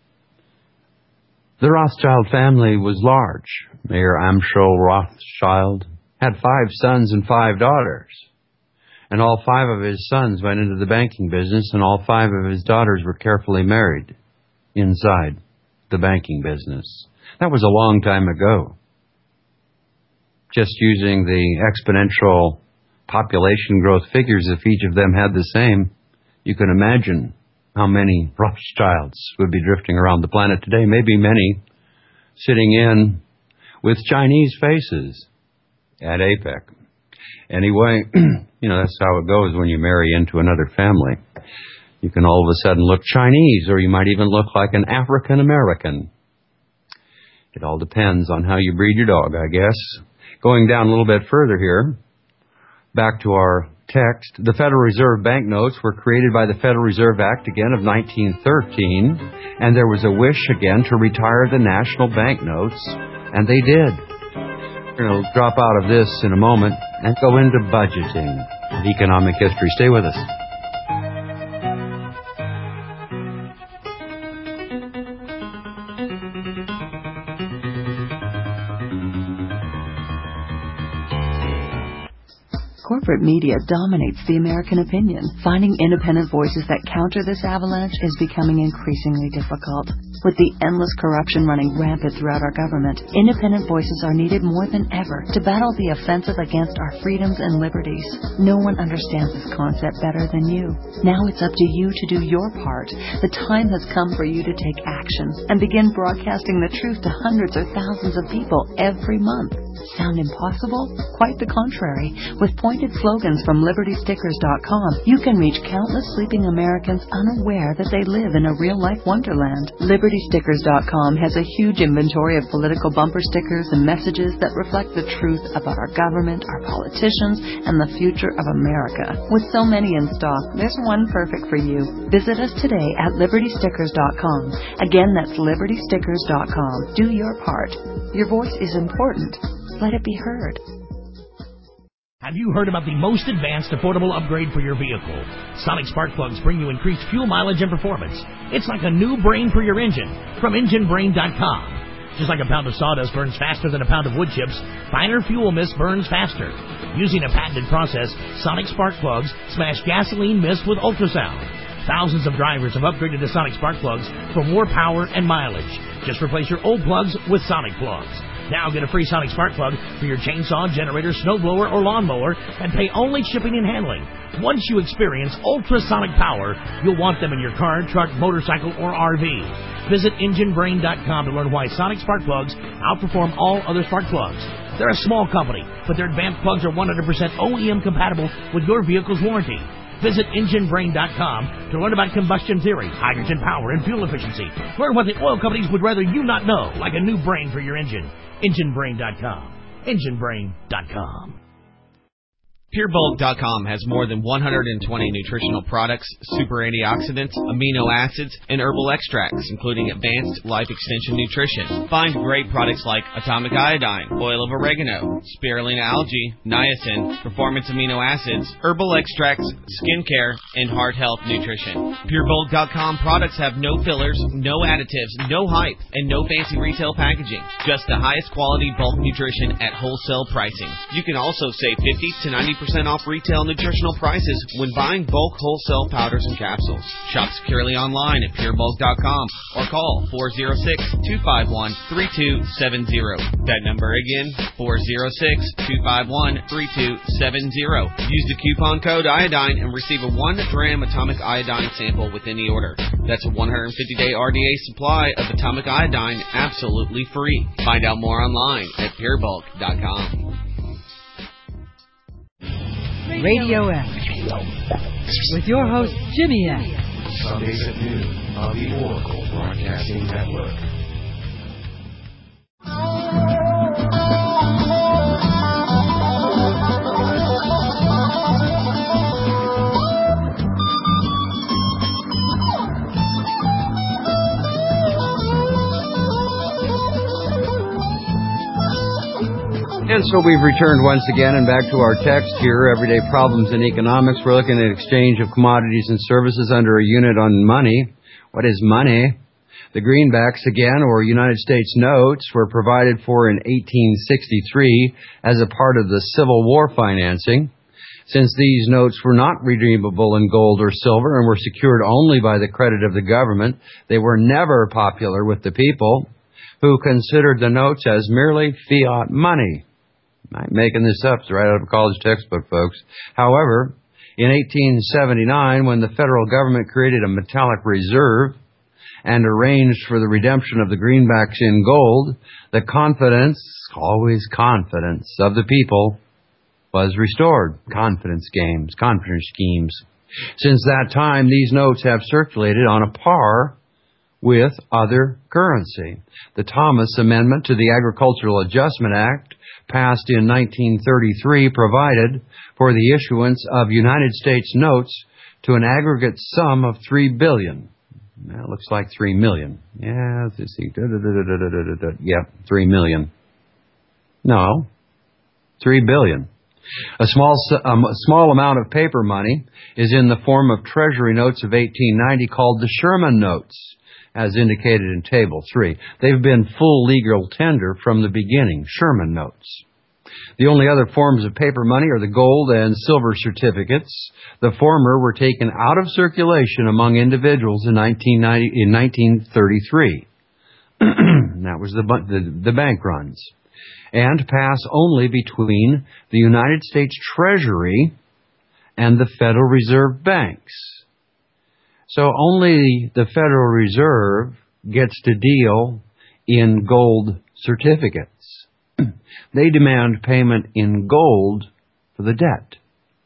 The Rothschild family was large. Mayor Amschel Rothschild had five sons and five daughters. And all five of his sons went into the banking business, and all five of his daughters were carefully married inside the banking business. That was a long time ago. Just using the exponential population growth figures, if each of them had the same, you can imagine how many Rothschilds would be drifting around the planet today. Maybe many sitting in with Chinese faces at APEC. Anyway, you know, that's how it goes when you marry into another family. You can all of a sudden look Chinese, or you might even look like an African American. It all depends on how you breed your dog, I guess. Going down a little bit further here, back to our text. The Federal Reserve banknotes were created by the Federal Reserve Act again of nineteen thirteen, and there was a wish again to retire the national banknotes, and they did. We're going to drop out of this in a moment and go into budgeting and economic history. Stay with us. Corporate media dominates the American opinion. Finding independent voices that counter this avalanche is becoming increasingly difficult. With the endless corruption running rampant throughout our government, independent voices are needed more than ever to battle the offensive against our freedoms and liberties. No one understands this concept better than you. Now it's up to you to do your part. The time has come for you to take action and begin broadcasting the truth to hundreds or thousands of people every month. Sound impossible? Quite the contrary. With pointed slogans from Liberty Stickers dot com, you can reach countless sleeping Americans unaware that they live in a real-life wonderland. Liberty Stickers dot com has a huge inventory of political bumper stickers and messages that reflect the truth about our government, our politicians, and the future of America. With so many in stock, there's one perfect for you. Visit us today at Liberty Stickers dot com. Again, that's Liberty Stickers dot com. Do your part. Your voice is important. Let it be heard. Have you heard about the most advanced affordable upgrade for your vehicle? Sonic spark plugs bring you increased fuel mileage and performance. It's like a new brain for your engine from engine brain dot com. Just like a pound of sawdust burns faster than a pound of wood chips, finer fuel mist burns faster. Using a patented process, Sonic spark plugs smash gasoline mist with ultrasound. Thousands of drivers have upgraded to Sonic spark plugs for more power and mileage. Just replace your old plugs with Sonic plugs. Now get a free Sonic spark plug for your chainsaw, generator, snowblower, or lawnmower and pay only shipping and handling. Once you experience ultrasonic power, you'll want them in your car, truck, motorcycle, or R V. Visit engine brain dot com to learn why Sonic spark plugs outperform all other spark plugs. They're a small company, but their advanced plugs are one hundred percent O E M compatible with your vehicle's warranty. Visit engine brain dot com to learn about combustion theory, hydrogen power, and fuel efficiency. Learn what the oil companies would rather you not know, like a new brain for your engine. engine brain dot com. engine brain dot com. Pure Bulk dot com has more than one hundred twenty nutritional products, super antioxidants, amino acids, and herbal extracts, including advanced life extension nutrition. Find great products like atomic iodine, oil of oregano, spirulina algae, niacin, performance amino acids, herbal extracts, skincare, and heart health nutrition. Pure Bulk dot com products have no fillers, no additives, no hype, and no fancy retail packaging. Just the highest quality bulk nutrition at wholesale pricing. You can also save fifty to ninety percent off retail nutritional prices when buying bulk wholesale powders and capsules. Shop securely online at Pure Bulk dot com or call four oh six, two five one, three two seven zero. That number again, four oh six, two five one, three two seven zero. Use the coupon code iodine and receive a one gram atomic iodine sample with any order. That's a one hundred fifty day R D A supply of atomic iodine absolutely free. Find out more online at Pure Bulk dot com. Radio X with your host Jimmy X. Sundays at noon on the Oracle Broadcasting Network. And so we've returned once again and back to our text here, Everyday Problems in Economics. We're looking at exchange of commodities and services under a unit on money. What is money? The greenbacks, again, or United States notes, were provided for in eighteen sixty-three as a part of the Civil War financing. Since these notes were not redeemable in gold or silver and were secured only by the credit of the government, they were never popular with the people, who considered the notes as merely fiat money. I'm making this up. It's right out of a college textbook, folks. However, in eighteen seventy-nine, when the federal government created a metallic reserve and arranged for the redemption of the greenbacks in gold, the confidence, always confidence, of the people was restored. Confidence games, confidence schemes. Since that time, these notes have circulated on a par with other currency. The Thomas Amendment to the Agricultural Adjustment Act, passed in nineteen thirty-three, provided for the issuance of United States notes to an aggregate sum of three billion dollars. Now, it looks like three million dollars. Yeah, let's see. Da, da, da, da, da, da, da. Yep, three million dollars. No, three billion dollars. A small, um, a small amount of paper money is in the form of Treasury notes of eighteen ninety called the Sherman notes, as indicated in Table three. They've been full legal tender from the beginning, Sherman notes. The only other forms of paper money are the gold and silver certificates. The former were taken out of circulation among individuals in nineteen ninety, in nineteen thirty-three. That was the, the, the bank runs. And pass only between the United States Treasury and the Federal Reserve banks. So only the Federal Reserve gets to deal in gold certificates. They demand payment in gold for the debt.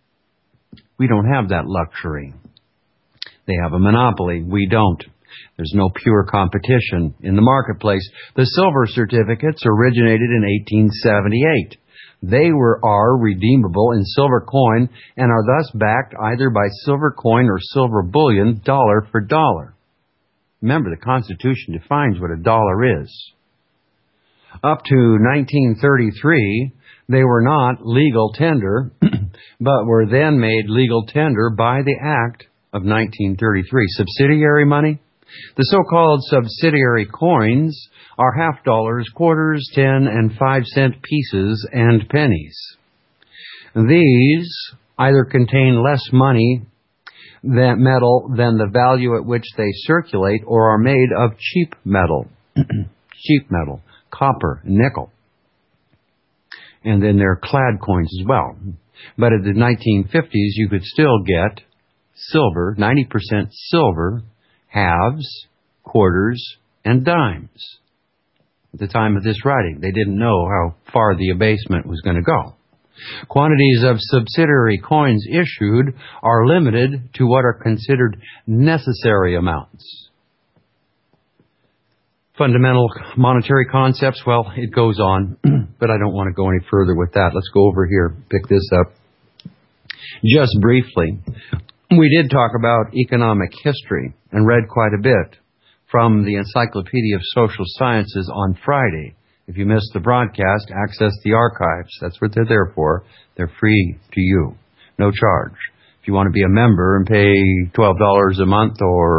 We don't have that luxury. They have a monopoly. We don't. There's no pure competition in the marketplace. The silver certificates originated in eighteen seventy-eight. They were are redeemable in silver coin and are thus backed either by silver coin or silver bullion, dollar for dollar. Remember, the Constitution defines what a dollar is. Up to nineteen thirty-three, they were not legal tender, but were then made legal tender by the Act of nineteen thirty-three. Subsidiary money? The so-called subsidiary coins are half dollars, quarters, ten, and five cent pieces and pennies. These either contain less money than metal than the value at which they circulate, or are made of cheap metal, cheap metal, copper, nickel. And then there are clad coins as well. But in the nineteen fifties, you could still get silver, ninety percent silver, halves, quarters, and dimes. At the time of this writing, they didn't know how far the abasement was going to go. Quantities of subsidiary coins issued are limited to what are considered necessary amounts. Fundamental monetary concepts, well, it goes on, but I don't want to go any further with that. Let's go over here, pick this up. Just briefly, we did talk about economic history and read quite a bit from the Encyclopedia of Social Sciences on Friday. If you missed the broadcast, access the archives. That's what they're there for. They're free to you. No charge. If you want to be a member and pay twelve dollars a month,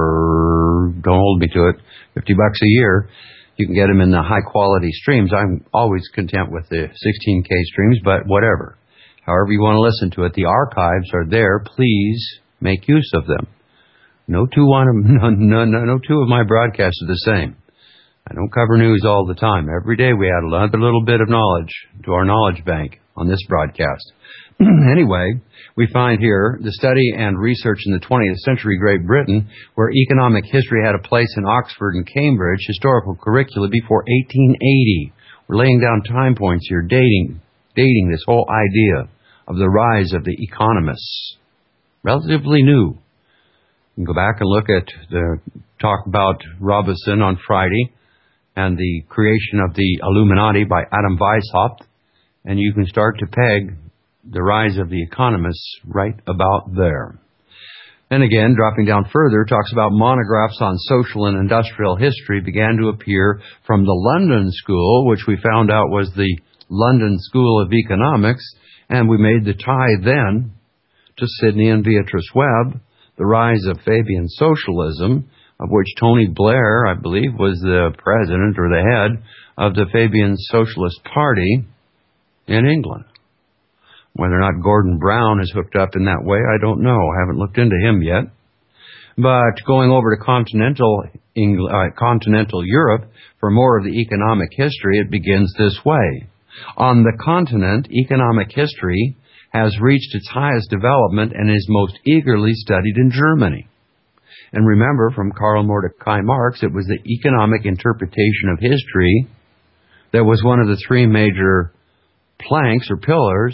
or don't hold me to it, fifty bucks a year, you can get them in the high quality streams. I'm always content with the sixteen K streams, but whatever. However you want to listen to it, the archives are there. Please make use of them. No two one, no, no, no, no two of my broadcasts are the same. I don't cover news all the time. Every day we add another little bit of knowledge to our knowledge bank on this broadcast. Anyway, we find here the study and research in the twentieth century Great Britain, where economic history had a place in Oxford and Cambridge historical curricula before eighteen eighty. We're laying down time points here, dating, dating this whole idea of the rise of the economists. Relatively new. You can go back and look at the talk about Robinson on Friday and the creation of the Illuminati by Adam Weishaupt, and you can start to peg the rise of the economists right about there. And again, dropping down further, talks about monographs on social and industrial history began to appear from the London School, which we found out was the London School of Economics, and we made the tie then to Sidney and Beatrice Webb, the rise of Fabian socialism, of which Tony Blair, I believe, was the president or the head of the Fabian Socialist Party in England. Whether or not Gordon Brown is hooked up in that way, I don't know. I haven't looked into him yet. But going over to continental England, uh, continental Europe for more of the economic history, it begins this way. On the continent, economic history has reached its highest development and is most eagerly studied in Germany. And remember, from Karl Mordecai Marx, it was the economic interpretation of history that was one of the three major planks or pillars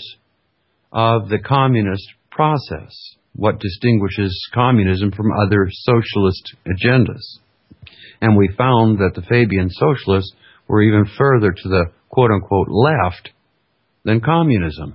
of the communist process, what distinguishes communism from other socialist agendas. And we found that the Fabian socialists were even further to the quote-unquote left than communism,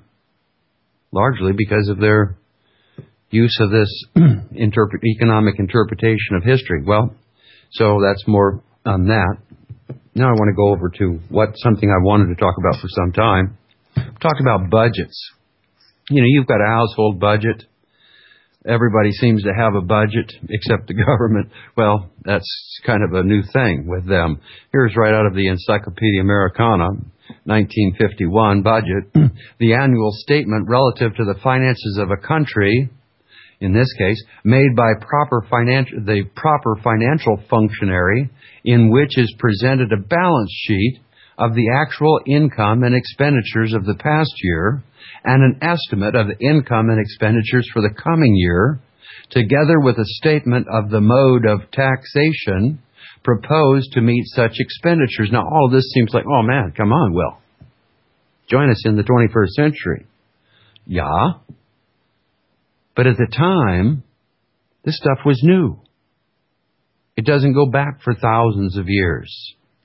largely because of their use of this interpret, economic interpretation of history. Well, so that's more on that. Now I want to go over to what something I wanted to talk about for some time. Talk about budgets. You know, you've got a household budget. Everybody seems to have a budget except the government. Well, that's kind of a new thing with them. Here's right out of the Encyclopedia Americana, nineteen fifty-one budget. The annual statement relative to the finances of a country, in this case, made by proper financial, the proper financial functionary, in which is presented a balance sheet of the actual income and expenditures of the past year, and an estimate of the income and expenditures for the coming year, together with a statement of the mode of taxation proposed to meet such expenditures. Now, all of this seems like, oh man, come on, Will. Join us in the twenty-first century. Yeah. But at the time, this stuff was new. It doesn't go back for thousands of years.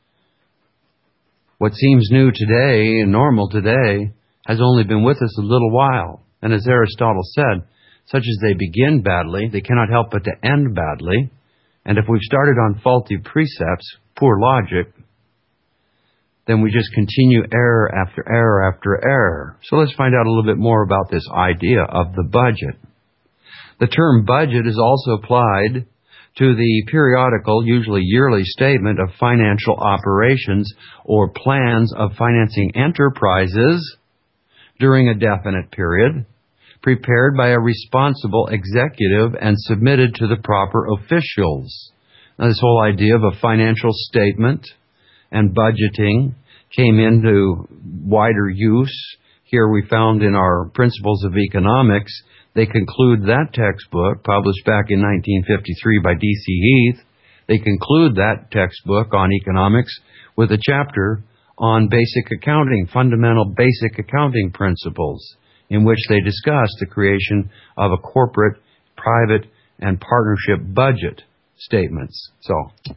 What seems new today and normal today has only been with us a little while. And as Aristotle said, such as they begin badly, they cannot help but to end badly. And if we've started on faulty precepts, poor logic, then we just continue error after error after error. So let's find out a little bit more about this idea of the budget. The term budget is also applied to the periodical, usually yearly statement of financial operations or plans of financing enterprises during a definite period, prepared by a responsible executive and submitted to the proper officials. Now, this whole idea of a financial statement and budgeting came into wider use. Here we found in our Principles of Economics, they conclude that textbook, published back in nineteen fifty-three by D C Heath, they conclude that textbook on economics with a chapter on basic accounting, fundamental basic accounting principles, in which they discuss the creation of a corporate, private, and partnership budget statements. So,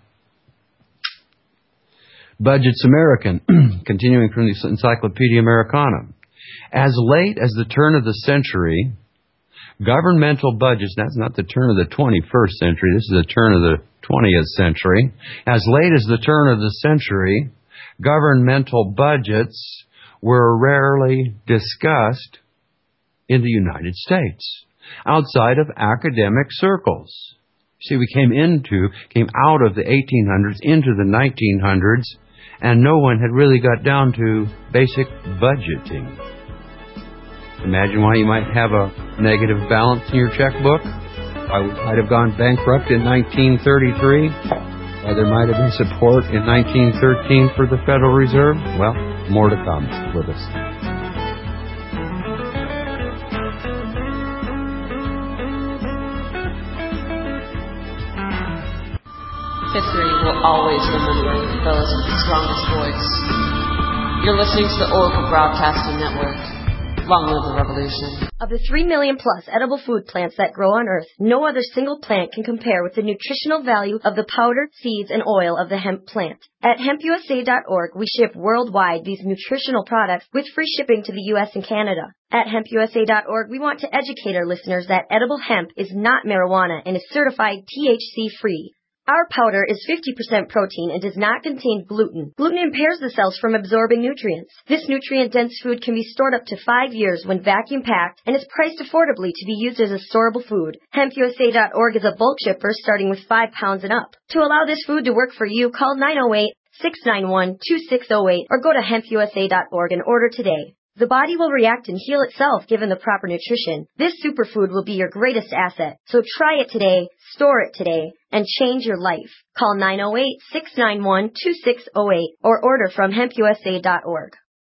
Budgets American, continuing from the Encyclopedia Americana. As late as the turn of the century, governmental budgets, that's not the turn of the twenty-first century, this is the turn of the twentieth century. As late as the turn of the century, governmental budgets were rarely discussed in the United States, outside of academic circles. See, we came into, came out of the eighteen hundreds into the nineteen hundreds, and no one had really got down to basic budgeting. Imagine why you might have a negative balance in your checkbook. Why we might have gone bankrupt in nineteen thirty-three. Why there might have been support in nineteen thirteen for the Federal Reserve. Well, more to come with us. History will always remember those with the strongest voice. You're listening to the Oracle Broadcasting Network. Long live the revolution. Of the three million plus edible food plants that grow on Earth, no other single plant can compare with the nutritional value of the powdered seeds and oil of the hemp plant. At hemp U S A dot org, we ship worldwide these nutritional products with free shipping to the U S and Canada. At hemp U S A dot org, we want to educate our listeners that edible hemp is not marijuana and is certified T H C-free. Our powder is fifty percent protein and does not contain gluten. Gluten impairs the cells from absorbing nutrients. This nutrient-dense food can be stored up to five years when vacuum-packed and is priced affordably to be used as a storable food. hemp U S A dot org is a bulk shipper starting with five pounds and up. To allow this food to work for you, call nine oh eight, six nine one, two six oh eight or go to hemp U S A dot org and order today. The body will react and heal itself given the proper nutrition. This superfood will be your greatest asset. So try it today, store it today, and change your life. Call nine oh eight, six nine one, two six oh eight or order from hemp U S A dot org.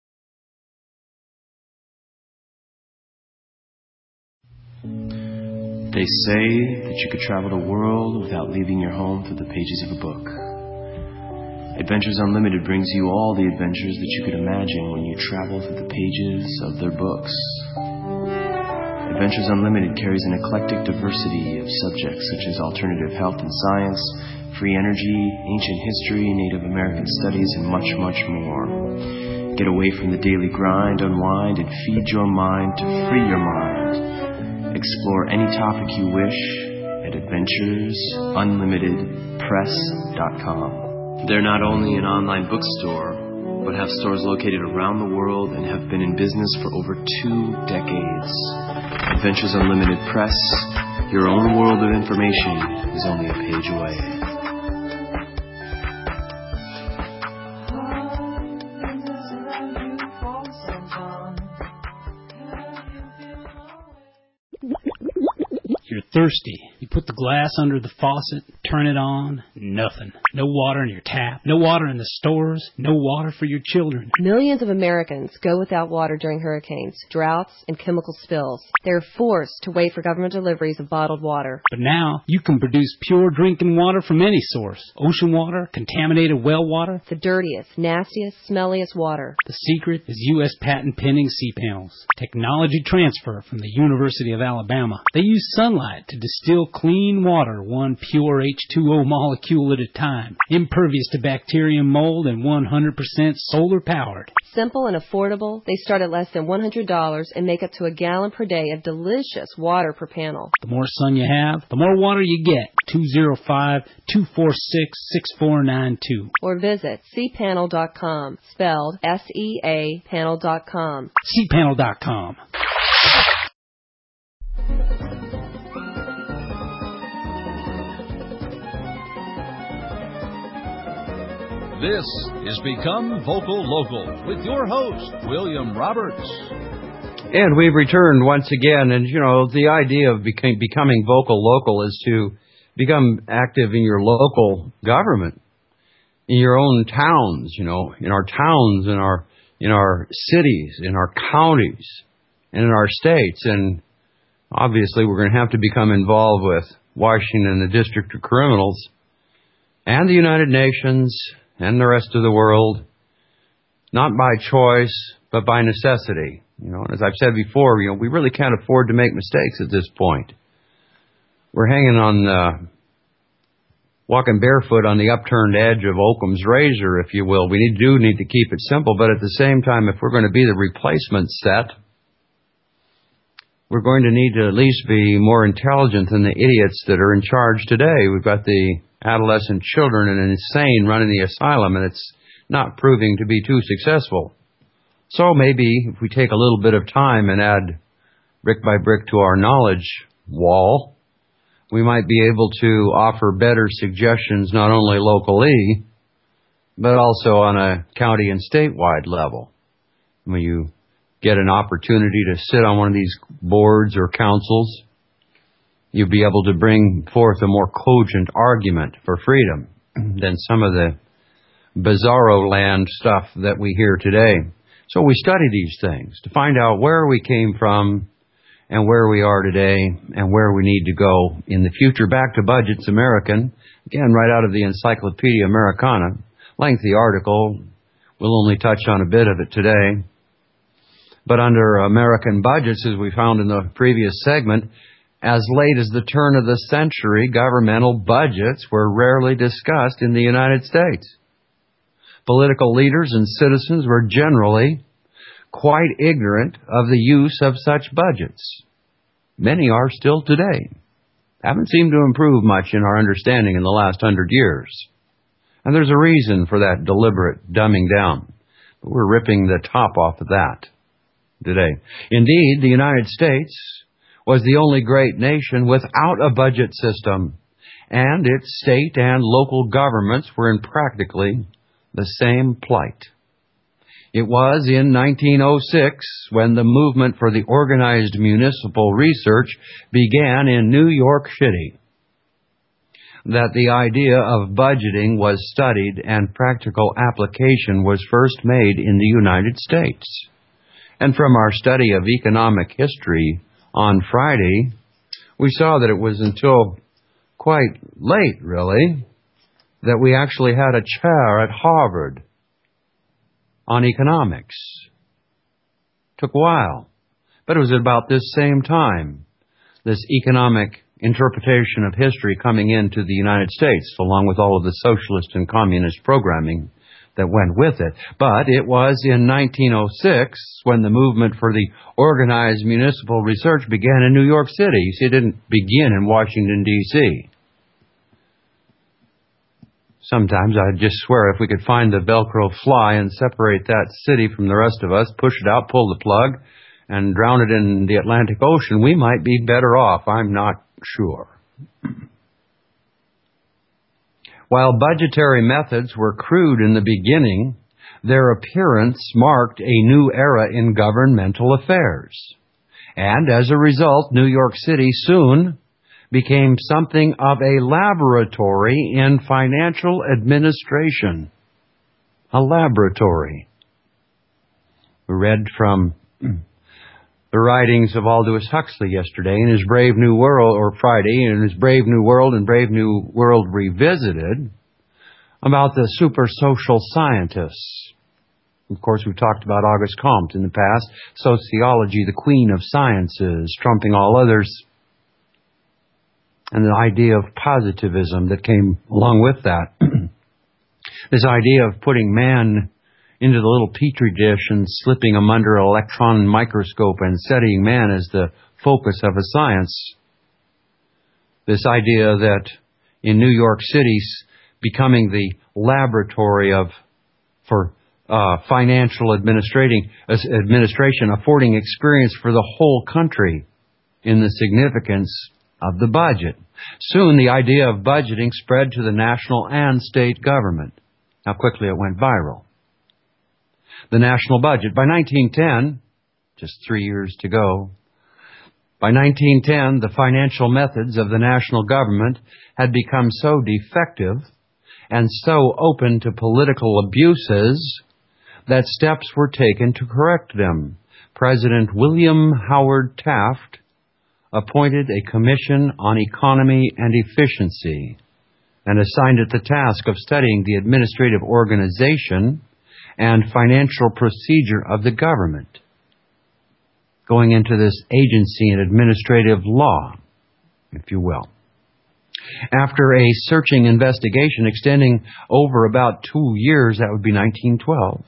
They say that you could travel the world without leaving your home through the pages of a book. Adventures Unlimited brings you all the adventures that you could imagine when you travel through the pages of their books. Adventures Unlimited carries an eclectic diversity of subjects such as alternative health and science, free energy, ancient history, Native American studies, and much, much more. Get away from the daily grind, unwind, and feed your mind to free your mind. Explore any topic you wish at adventures unlimited press dot com. They're not only an online bookstore, but have stores located around the world and have been in business for over two decades. Adventures Unlimited Press, your own world of information is only a page away. You're thirsty. You put the glass under the faucet, turn it on, nothing. No water in your tap, no water in the stores, no water for your children. Millions of Americans go without water during hurricanes, droughts, and chemical spills. They're forced to wait for government deliveries of bottled water. But now, you can produce pure drinking water from any source. Ocean water, contaminated well water. The dirtiest, nastiest, smelliest water. The secret is U S patent pending C-panels. Technology transfer from the University of Alabama. They use sunlight to distill clean water, one pure H two O molecule at a time, impervious to bacterium, mold, and one hundred percent solar powered. Simple and affordable, they start at less than one hundred dollars and make up to a gallon per day of delicious water per panel. The more sun you have, the more water you get. two oh five, two four six, six four nine two. Or visit c panel dot com, spelled S E A panel dot com. c panel dot com. This is Become Vocal Local with your host, William Roberts. And we've returned once again, and you know, the idea of became, becoming vocal local is to become active in your local government, in your own towns, you know, in our towns, in our in our cities, in our counties, and in our states. And obviously we're going to have to become involved with Washington, the District of Criminals, and the United Nations, and the rest of the world, not by choice, but by necessity. You know, as I've said before, you know, we really can't afford to make mistakes at this point. We're hanging on, uh, walking barefoot on the upturned edge of Occam's razor, if you will. We need, do need to keep it simple, but at the same time, if we're going to be the replacement set, we're going to need to at least be more intelligent than the idiots that are in charge today. We've got the adolescent children and insane running the asylum, and it's not proving to be too successful. So maybe if we take a little bit of time and add brick by brick to our knowledge wall, we might be able to offer better suggestions not only locally, but also on a county and statewide level. When you get an opportunity to sit on one of these boards or councils, you'll be able to bring forth a more cogent argument for freedom than some of the bizarro land stuff that we hear today. So we study these things to find out where we came from and where we are today and where we need to go in the future. Back to Budgets American, again, right out of the Encyclopedia Americana. Lengthy article. We'll only touch on a bit of it today. But under American budgets, as we found in the previous segment, as late as the turn of the century, governmental budgets were rarely discussed in the United States. Political leaders and citizens were generally quite ignorant of the use of such budgets. Many are still today. Haven't seemed to improve much in our understanding in the last hundred years. And there's a reason for that deliberate dumbing down. But we're ripping the top off of that today. Indeed, the United States was the only great nation without a budget system, and its state and local governments were in practically the same plight. It was in nineteen oh six when the movement for the organized municipal research began in New York City that the idea of budgeting was studied and practical application was first made in the United States. And from our study of economic history on Friday, we saw that it was until quite late, really, that we actually had a chair at Harvard on economics. Took a while, but it was about this same time, this economic interpretation of history coming into the United States, along with all of the socialist and communist programming that went with it. But it was in nineteen oh six when the movement for the organized municipal research began in New York City. You see, it didn't begin in Washington, D C Sometimes I'd just swear if we could find the Velcro fly and separate that city from the rest of us, push it out, pull the plug, and drown it in the Atlantic Ocean, we might be better off. I'm not sure. While budgetary methods were crude in the beginning, their appearance marked a new era in governmental affairs. And as a result, New York City soon became something of a laboratory in financial administration. A laboratory. We read from the writings of Aldous Huxley yesterday in his Brave New World, or Friday, in his Brave New World and Brave New World Revisited, about the super social scientists. Of course, we've talked about Auguste Comte in the past. Sociology, the queen of sciences, trumping all others. And the idea of positivism that came along with that. This idea of putting man into the little petri dish and slipping him under an electron microscope and setting man as the focus of a science. This idea that in New York City, becoming the laboratory of for uh, financial administrating uh, administration, affording experience for the whole country in the significance of the budget. Soon the idea of budgeting spread to the national and state government. How quickly it went viral. The national budget. By nineteen ten, just three years to go, by nineteen ten, the financial methods of the national government had become so defective and so open to political abuses that steps were taken to correct them. President William Howard Taft appointed a commission on economy and efficiency and assigned it the task of studying the administrative organization and financial procedure of the government, going into this agency and administrative law, if you will. After a searching investigation extending over about two years, that would be nineteen twelve,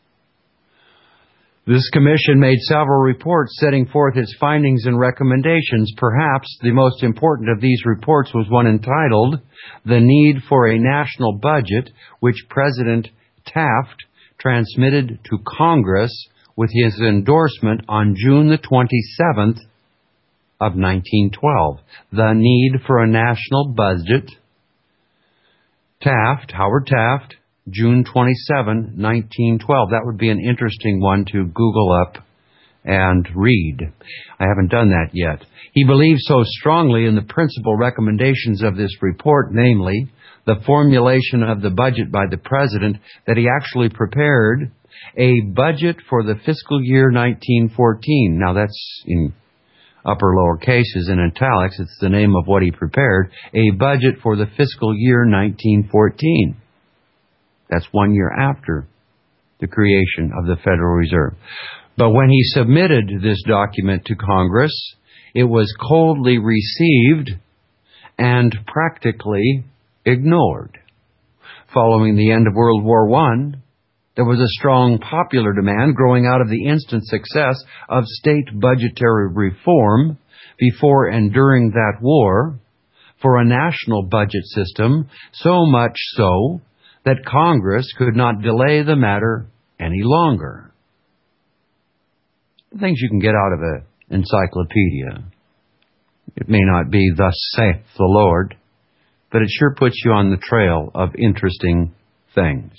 this commission made several reports setting forth its findings and recommendations. Perhaps the most important of these reports was one entitled "The Need for a National Budget," which President Taft transmitted to Congress with his endorsement on June the twenty-seventh of nineteen twelve. The need for a national budget. Taft, Howard Taft, June twenty-seventh, nineteen twelve. That would be an interesting one to Google up and read. I haven't done that yet. He believed so strongly in the principal recommendations of this report, namely the formulation of the budget by the President, that he actually prepared a budget for the fiscal year nineteen fourteen. Now that's in upper lower cases in italics. It's the name of what he prepared. A budget for the fiscal year nineteen fourteen. That's one year after the creation of the Federal Reserve. But when he submitted this document to Congress, it was coldly received and practically ignored. Following the end of World War One, there was a strong popular demand growing out of the instant success of state budgetary reform before and during that war for a national budget system, so much so that Congress could not delay the matter any longer. Things you can get out of an encyclopedia. It may not be "Thus saith the Lord," but it sure puts you on the trail of interesting things.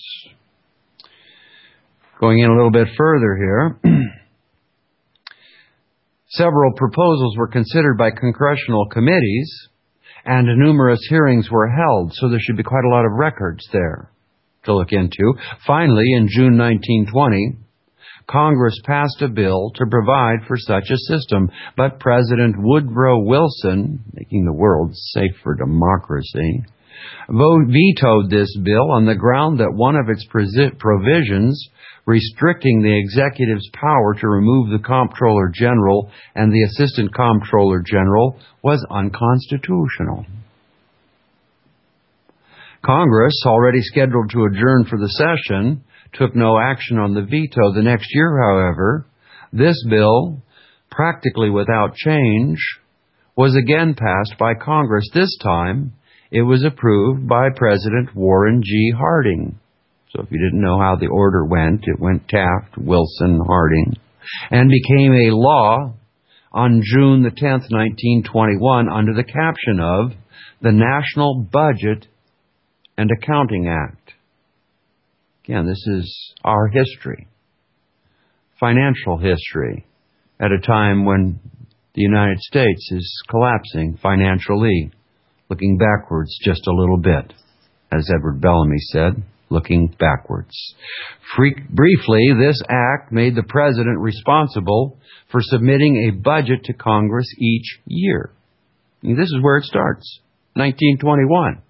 Going in a little bit further here, several proposals were considered by congressional committees, and numerous hearings were held, so there should be quite a lot of records there to look into. Finally, in June nineteen twenty, Congress passed a bill to provide for such a system, but President Woodrow Wilson, making the world safe for democracy, vetoed this bill on the ground that one of its provisions restricting the executive's power to remove the Comptroller General and the Assistant Comptroller General was unconstitutional. Congress, already scheduled to adjourn for the session, took no action on the veto. The next year, however, this bill, practically without change, was again passed by Congress. This time, it was approved by President Warren G. Harding. So if you didn't know how the order went, it went Taft, Wilson, Harding, and became a law on June the tenth, nineteen twenty-one, under the caption of the National Budget and Accounting Act. Again, this is our history, financial history, at a time when the United States is collapsing financially, looking backwards just a little bit, as Edward Bellamy said. Looking backwards. Free- briefly, this act made the President responsible for submitting a budget to Congress each year. And this is where it starts, nineteen twenty-one.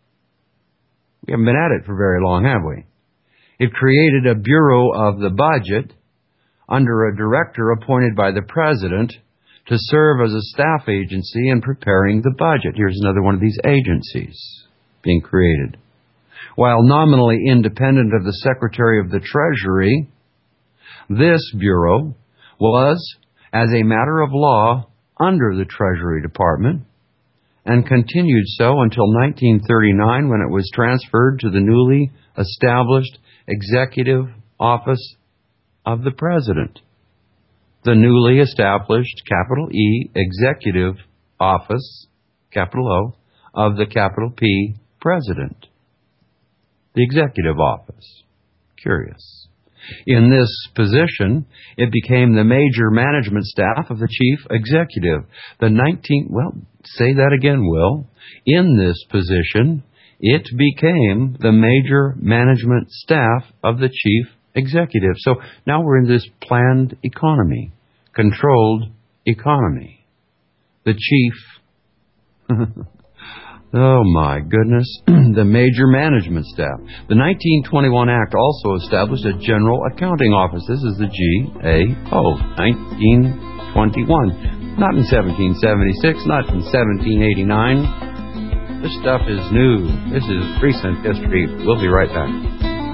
We haven't been at it for very long, have we? It created a Bureau of the Budget under a director appointed by the President to serve as a staff agency in preparing the budget. Here's another one of these agencies being created. While nominally independent of the Secretary of the Treasury, this Bureau was, as a matter of law, under the Treasury Department and continued so until nineteen thirty-nine, when it was transferred to the newly established Executive Office of the President. The newly established, capital E, Executive Office, capital O, of the capital P, President. The Executive Office. Curious. In this position, it became the major management staff of the Chief Executive. The nineteenth, well, say that again, Will. In this position, it became the major management staff of the Chief Executive. So now we're in this planned economy, controlled economy. The Chief Oh, my goodness. The major management staff. The nineteen twenty-one Act also established a General Accounting Office. This is the G A O, nineteen twenty-one. Not in seventeen seventy-six, not in seventeen eighty-nine. This stuff is new. This is recent history. We'll be right back.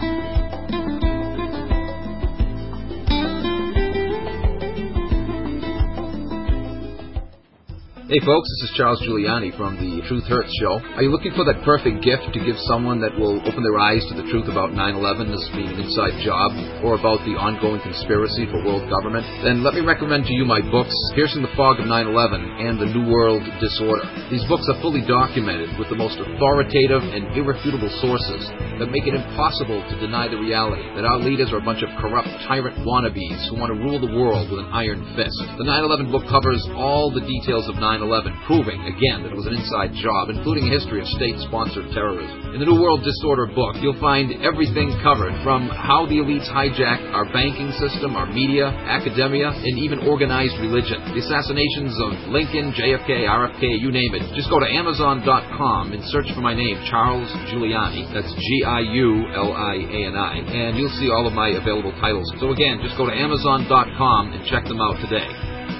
Hey folks, this is Charles Giuliani from the Truth Hurts show. Are you looking for that perfect gift to give someone that will open their eyes to the truth about nine eleven as being an inside job, or about the ongoing conspiracy for world government? Then let me recommend to you my books, Piercing the Fog of nine eleven and The New World Disorder. These books are fully documented with the most authoritative and irrefutable sources that make it impossible to deny the reality that our leaders are a bunch of corrupt tyrant wannabes who want to rule the world with an iron fist. The nine eleven book covers all the details of nine eleven, proving, again, that it was an inside job, including a history of state-sponsored terrorism. In the New World Disorder book, you'll find everything covered, from how the elites hijack our banking system, our media, academia, and even organized religion. The assassinations of Lincoln, J F K, R F K, you name it. Just go to Amazon dot com and search for my name, Charles Giuliani. That's G I U L I A N I. And you'll see all of my available titles. So again, just go to Amazon dot com and check them out today.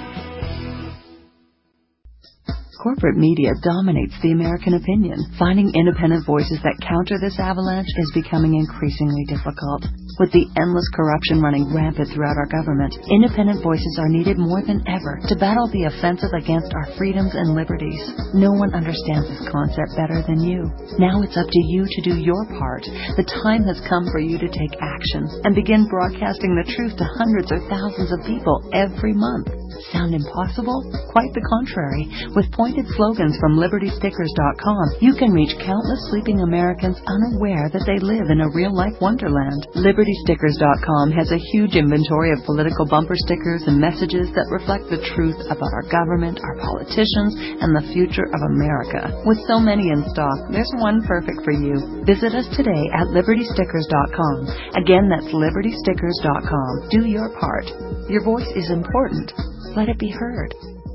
Corporate media dominates the American opinion. Finding independent voices that counter this avalanche is becoming increasingly difficult. With the endless corruption running rampant throughout our government, independent voices are needed more than ever to battle the offensive against our freedoms and liberties. No one understands this concept better than you. Now it's up to you to do your part. The time has come for you to take action and begin broadcasting the truth to hundreds or thousands of people every month. Sound impossible? Quite the contrary. With pointed slogans from Liberty Stickers dot com, you can reach countless sleeping Americans unaware that they live in a real-life wonderland. Liberty Stickers dot com has a huge inventory of political bumper stickers and messages that reflect the truth about our government, our politicians, and the future of America. With so many in stock, there's one perfect for you. Visit us today at Liberty Stickers dot com. Again, that's Liberty Stickers dot com. Do your part. Your voice is important. Let it be heard.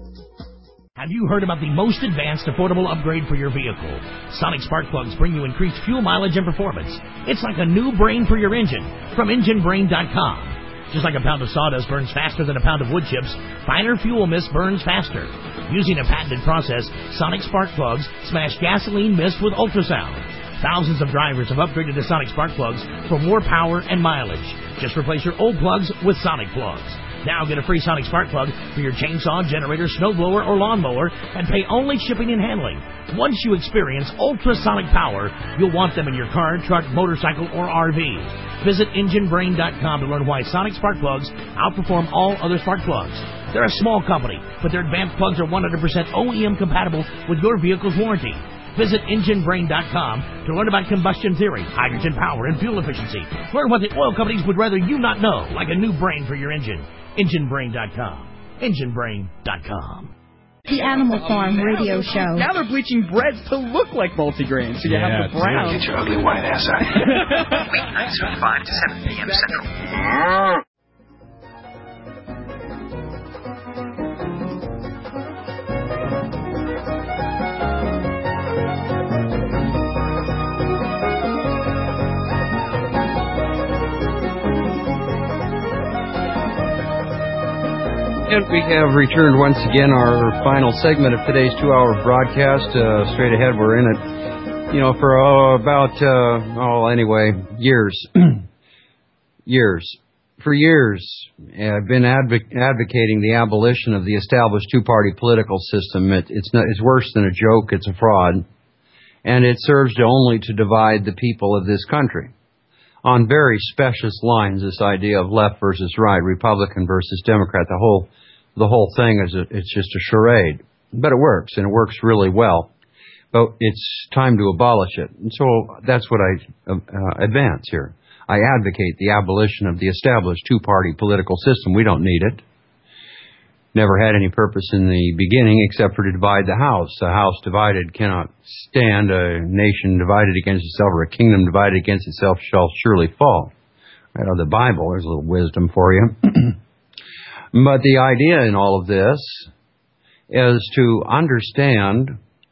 Have you heard about the most advanced affordable upgrade for your vehicle? Sonic spark plugs bring you increased fuel mileage and performance. It's like a new brain for your engine from engine brain dot com. Just like a pound of sawdust burns faster than a pound of wood chips, finer fuel mist burns faster. Using a patented process, Sonic spark plugs smash gasoline mist with ultrasound. Thousands of drivers have upgraded to Sonic spark plugs for more power and mileage. Just replace your old plugs with Sonic plugs. Now get a free Sonic spark plug for your chainsaw, generator, snowblower, or lawnmower, and pay only shipping and handling. Once you experience ultrasonic power, you'll want them in your car, truck, motorcycle, or R V. Visit engine brain dot com to learn why Sonic spark plugs outperform all other spark plugs. They're a small company, but their advanced plugs are one hundred percent O E M compatible with your vehicle's warranty. Visit engine brain dot com to learn about combustion theory, hydrogen power, and fuel efficiency. Learn what the oil companies would rather you not know, like a new brain for your engine. engine brain dot com. engine brain dot com. The Animal Farm radio show. Now they're bleaching breads to look like multigrain, so you yeah, have the brown. Get your ugly white ass out of here. Weeknights from five to seven p.m. Central. And we have returned once again, our final segment of today's two-hour broadcast. Uh, straight ahead, we're in it, you know, for uh, about, uh, oh, anyway, years. years. For years, I've been adv- advocating the abolition of the established two-party political system. It, it's, not, it's worse than a joke. It's a fraud. And it serves to only to divide the people of this country. On very specious lines, this idea of left versus right, Republican versus Democrat, the whole the whole thing is a, it's just a charade. But it works, and it works really well. But it's time to abolish it. And so that's what I uh, advance here. I advocate the abolition of the established two-party political system. We don't need it. Never had any purpose in the beginning except for to divide the house. A house divided cannot stand. A nation divided against itself, or a kingdom divided against itself shall surely fall. Right out of the Bible, there's a little wisdom for you. But the idea in all of this is to understand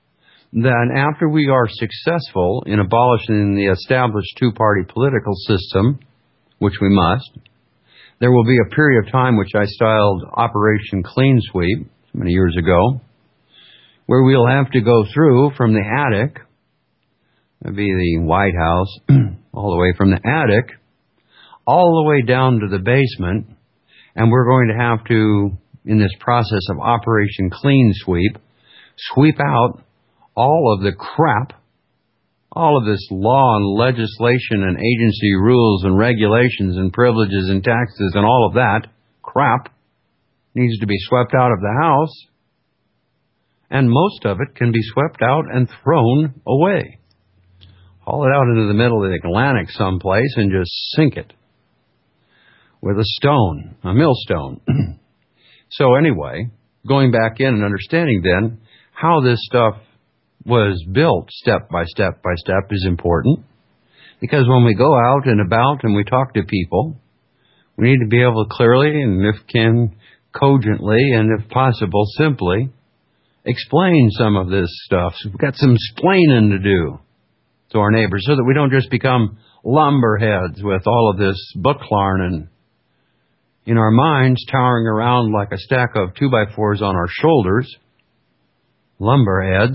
then after we are successful in abolishing the established two-party political system, which we must, there will be a period of time which I styled Operation Clean Sweep many years ago, where we'll have to go through from the attic, that'd be the White House, all the way from the attic, all the way down to the basement, and we're going to have to, in this process of Operation Clean Sweep, sweep out all of the crap, all of this law and legislation and agency rules and regulations and privileges and taxes and all of that crap needs to be swept out of the house, and most of it can be swept out and thrown away. Haul it out into the middle of the Atlantic someplace and just sink it with a stone, a millstone. So anyway, going back in and understanding then how this stuff was built step by step by step is important, because when we go out and about and we talk to people, we need to be able to clearly and if can cogently and if possible simply explain some of this stuff. So we've got some splaining to do to our neighbors so that we don't just become lumberheads with all of this booklarning in our minds towering around like a stack of two by fours on our shoulders, lumberheads,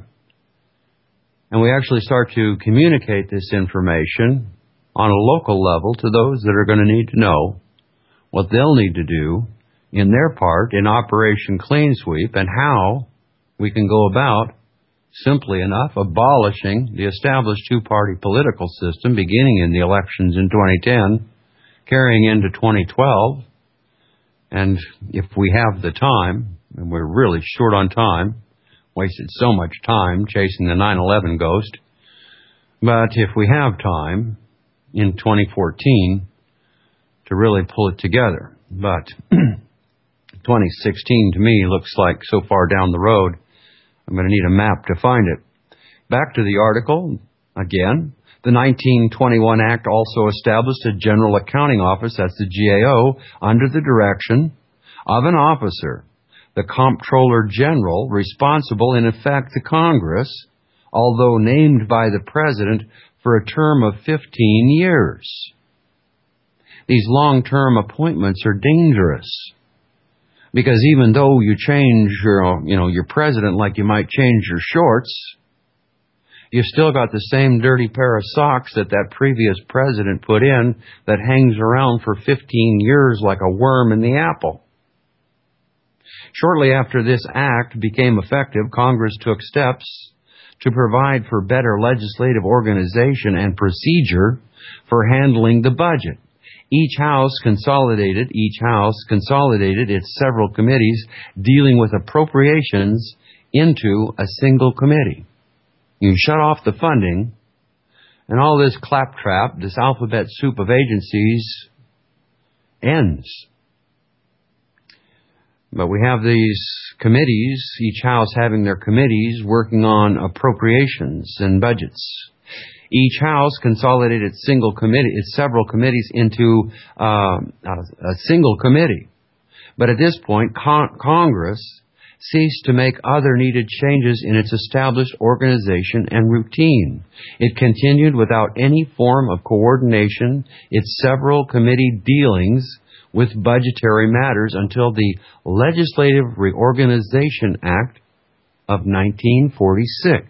and we actually start to communicate this information on a local level to those that are going to need to know what they'll need to do in their part in Operation Clean Sweep and how we can go about, simply enough, abolishing the established two-party political system beginning in the elections in twenty ten, carrying into twenty twelve, and if we have the time, and we're really short on time, wasted so much time chasing the nine eleven ghost, but if we have time in twenty fourteen to really pull it together. But twenty sixteen to me looks like so far down the road, I'm going to need a map to find it. Back to the article, again, the nineteen twenty-one Act also established a General Accounting Office, that's the G A O, under the direction of an officer, the Comptroller General, responsible in effect to Congress, although named by the President for a term of fifteen years. These long-term appointments are dangerous, because even though you change your, you know, your president like you might change your shorts, you've still got the same dirty pair of socks that that previous president put in that hangs around for fifteen years like a worm in the apple. Shortly after this act became effective, Congress took steps to provide for better legislative organization and procedure for handling the budget. Each house consolidated, each house consolidated its several committees dealing with appropriations into a single committee. You shut off the funding, and all this claptrap, this alphabet soup of agencies, ends. But we have these committees, each house having their committees working on appropriations and budgets. Each house consolidated its single committee, its several committees into uh, a, a single committee. But at this point, con- Congress ceased to make other needed changes in its established organization and routine. It continued without any form of coordination its several committee dealings with budgetary matters until the Legislative Reorganization Act of nineteen forty-six.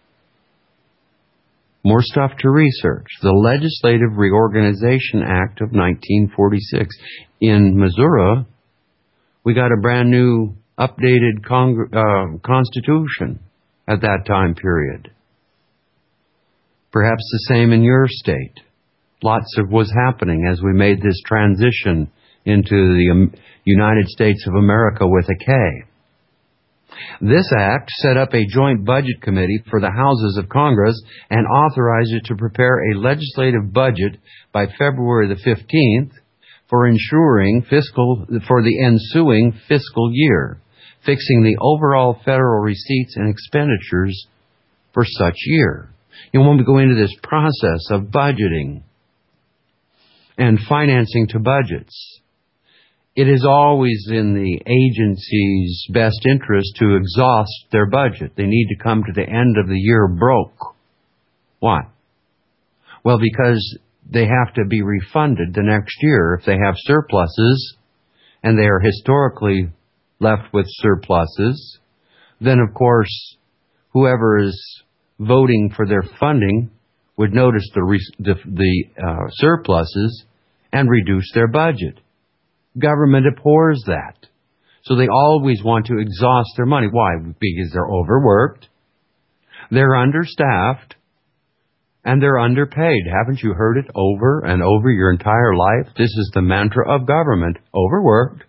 More stuff to research. The Legislative Reorganization Act of nineteen forty-six. In Missouri, we got a brand new updated Cong- uh, Constitution at that time period. Perhaps the same in your state. Lots of was happening as we made this transition into the um, United States of America with a K. This act set up a joint budget committee for the houses of Congress and authorized it to prepare a legislative budget by February the fifteenth for ensuring fiscal, for the ensuing fiscal year, fixing the overall federal receipts and expenditures for such year. You know, when we go into this process of budgeting and financing to budgets, it is always in the agency's best interest to exhaust their budget. They need to come to the end of the year broke. Why? Well, because they have to be refunded the next year if they have surpluses, and they are historically left with surpluses. Then, of course, whoever is voting for their funding would notice the re- the, the uh, surpluses and reduce their budget. Government abhors that. So they always want to exhaust their money. Why? Because they're overworked, they're understaffed, and they're underpaid. Haven't you heard it over and over your entire life? This is the mantra of government. Overworked,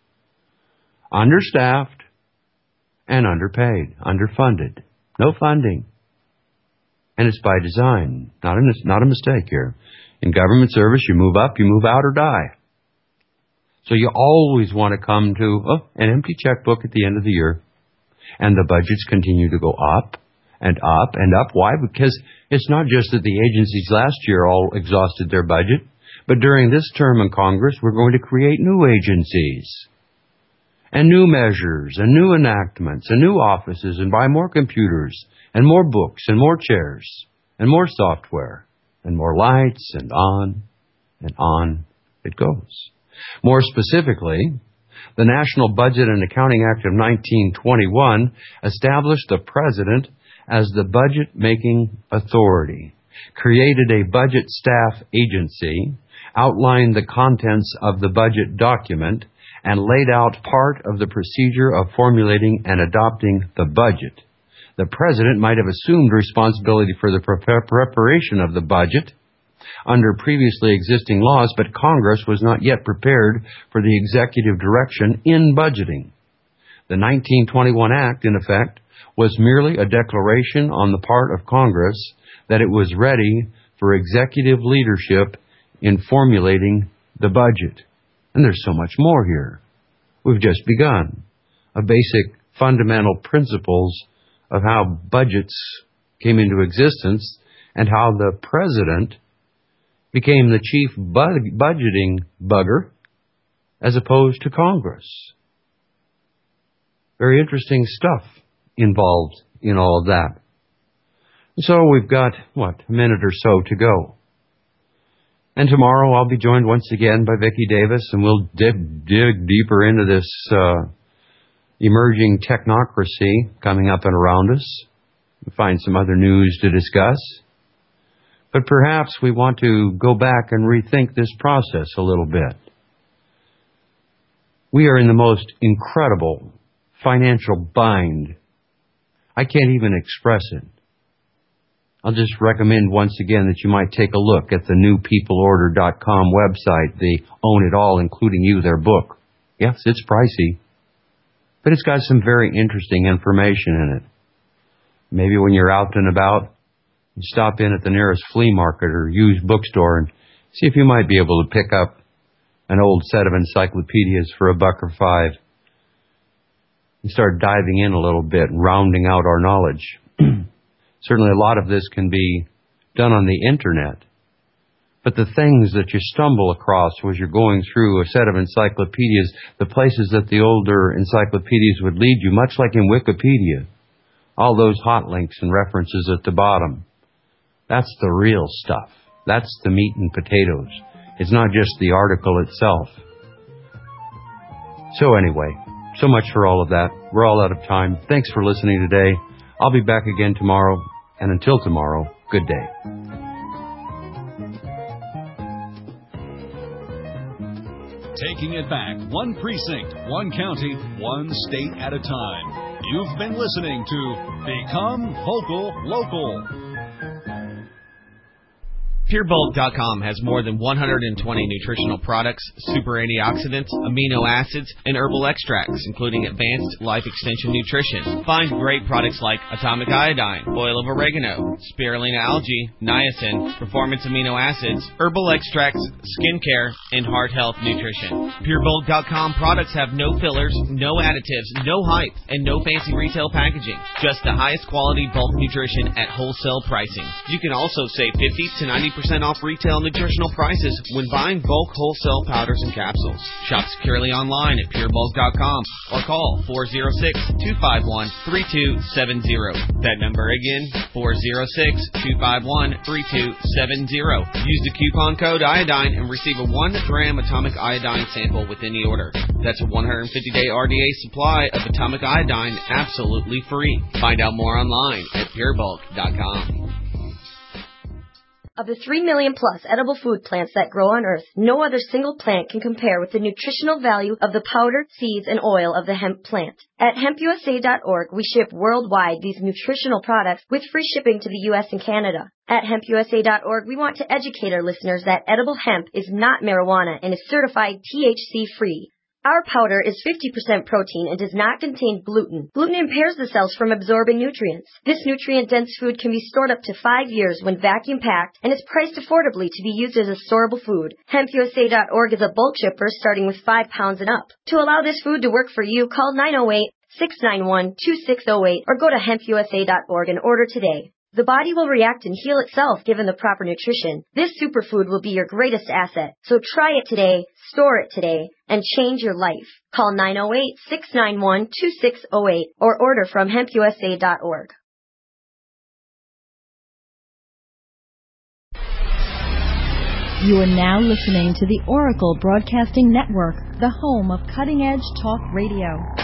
understaffed, and underpaid, underfunded. No funding. And it's by design, not a, not a mistake here. In government service, you move up, you move out, or die. So you always want to come to oh, an empty checkbook at the end of the year. And the budgets continue to go up and up and up. Why? Because it's not just that the agencies last year all exhausted their budget, but during this term in Congress, we're going to create new agencies and new measures and new enactments and new offices and buy more computers and more books and more chairs and more software and more lights and on and on it goes. More specifically, the National Budget and Accounting Act of nineteen twenty-one established the President as the budget-making authority, created a budget staff agency, outlined the contents of the budget document, and laid out part of the procedure of formulating and adopting the budget. The President might have assumed responsibility for the pre- preparation of the budget under previously existing laws, but Congress was not yet prepared for the executive direction in budgeting. The nineteen twenty-one Act, in effect, was merely a declaration on the part of Congress that it was ready for executive leadership in formulating the budget. And there's so much more here. We've just begun. A basic fundamental principles of how budgets came into existence and how the President became the chief bu- budgeting bugger as opposed to Congress. Very interesting stuff involved in all of that. So we've got, what, a minute or so to go. And tomorrow I'll be joined once again by Vicki Davis, and we'll dig, dig deeper into this uh, emerging technocracy coming up and around us. We'll find some other news to discuss. But perhaps we want to go back and rethink this process a little bit. We are in the most incredible financial bind. I can't even express it. I'll just recommend once again that you might take a look at the new people order dot com website, the Own It All, Including You, their book. Yes, it's pricey, but it's got some very interesting information in it. Maybe when you're out and about, stop in at the nearest flea market or used bookstore and see if you might be able to pick up an old set of encyclopedias for a buck or five and start diving in a little bit and rounding out our knowledge. Certainly a lot of this can be done on the internet, but the things that you stumble across as you're going through a set of encyclopedias, the places that the older encyclopedias would lead you, much like in Wikipedia, all those hot links and references at the bottom. That's the real stuff. That's the meat and potatoes. It's not just the article itself. So anyway, so much for all of that. We're all out of time. Thanks for listening today. I'll be back again tomorrow. And until tomorrow, good day. Taking it back, one precinct, one county, one state at a time. You've been listening to Become Vocal Local. Pure Bulk dot com has more than one hundred twenty nutritional products, super antioxidants, amino acids, and herbal extracts, including advanced life extension nutrition. Find great products like atomic iodine, oil of oregano, spirulina algae, niacin, performance amino acids, herbal extracts, skincare, and heart health nutrition. Pure Bulk dot com products have no fillers, no additives, no hype, and no fancy retail packaging. Just the highest quality bulk nutrition at wholesale pricing. You can also save fifty to ninety percent percent off retail nutritional prices when buying bulk wholesale powders and capsules. Shop securely online at pure bulk dot com or call four oh six, two five one, three two seven zero. That number again, four oh six, two five one, three two seven zero. Use the coupon code iodine and receive a one gram atomic iodine sample with any order. That's a one hundred fifty day R D A supply of atomic iodine absolutely free. Find out more online at pure bulk dot com. Of the three million plus edible food plants that grow on Earth, no other single plant can compare with the nutritional value of the powder, seeds, and oil of the hemp plant. At hemp U S A dot org, we ship worldwide these nutritional products with free shipping to the U S and Canada. At hemp U S A dot org, we want to educate our listeners that edible hemp is not marijuana and is certified T H C-free. Our powder is fifty percent protein and does not contain gluten. Gluten impairs the cells from absorbing nutrients. This nutrient-dense food can be stored up to five years when vacuum-packed and is priced affordably to be used as a storable food. hemp U S A dot org is a bulk shipper starting with five pounds and up. To allow this food to work for you, call nine oh eight, six nine one, two six oh eight or go to hemp U S A dot org and order today. The body will react and heal itself given the proper nutrition. This superfood will be your greatest asset. So try it today, store it today, and change your life. Call nine oh eight, six nine one, two six oh eight or order from hemp U S A dot org. You are now listening to the Oracle Broadcasting Network, the home of cutting-edge talk radio.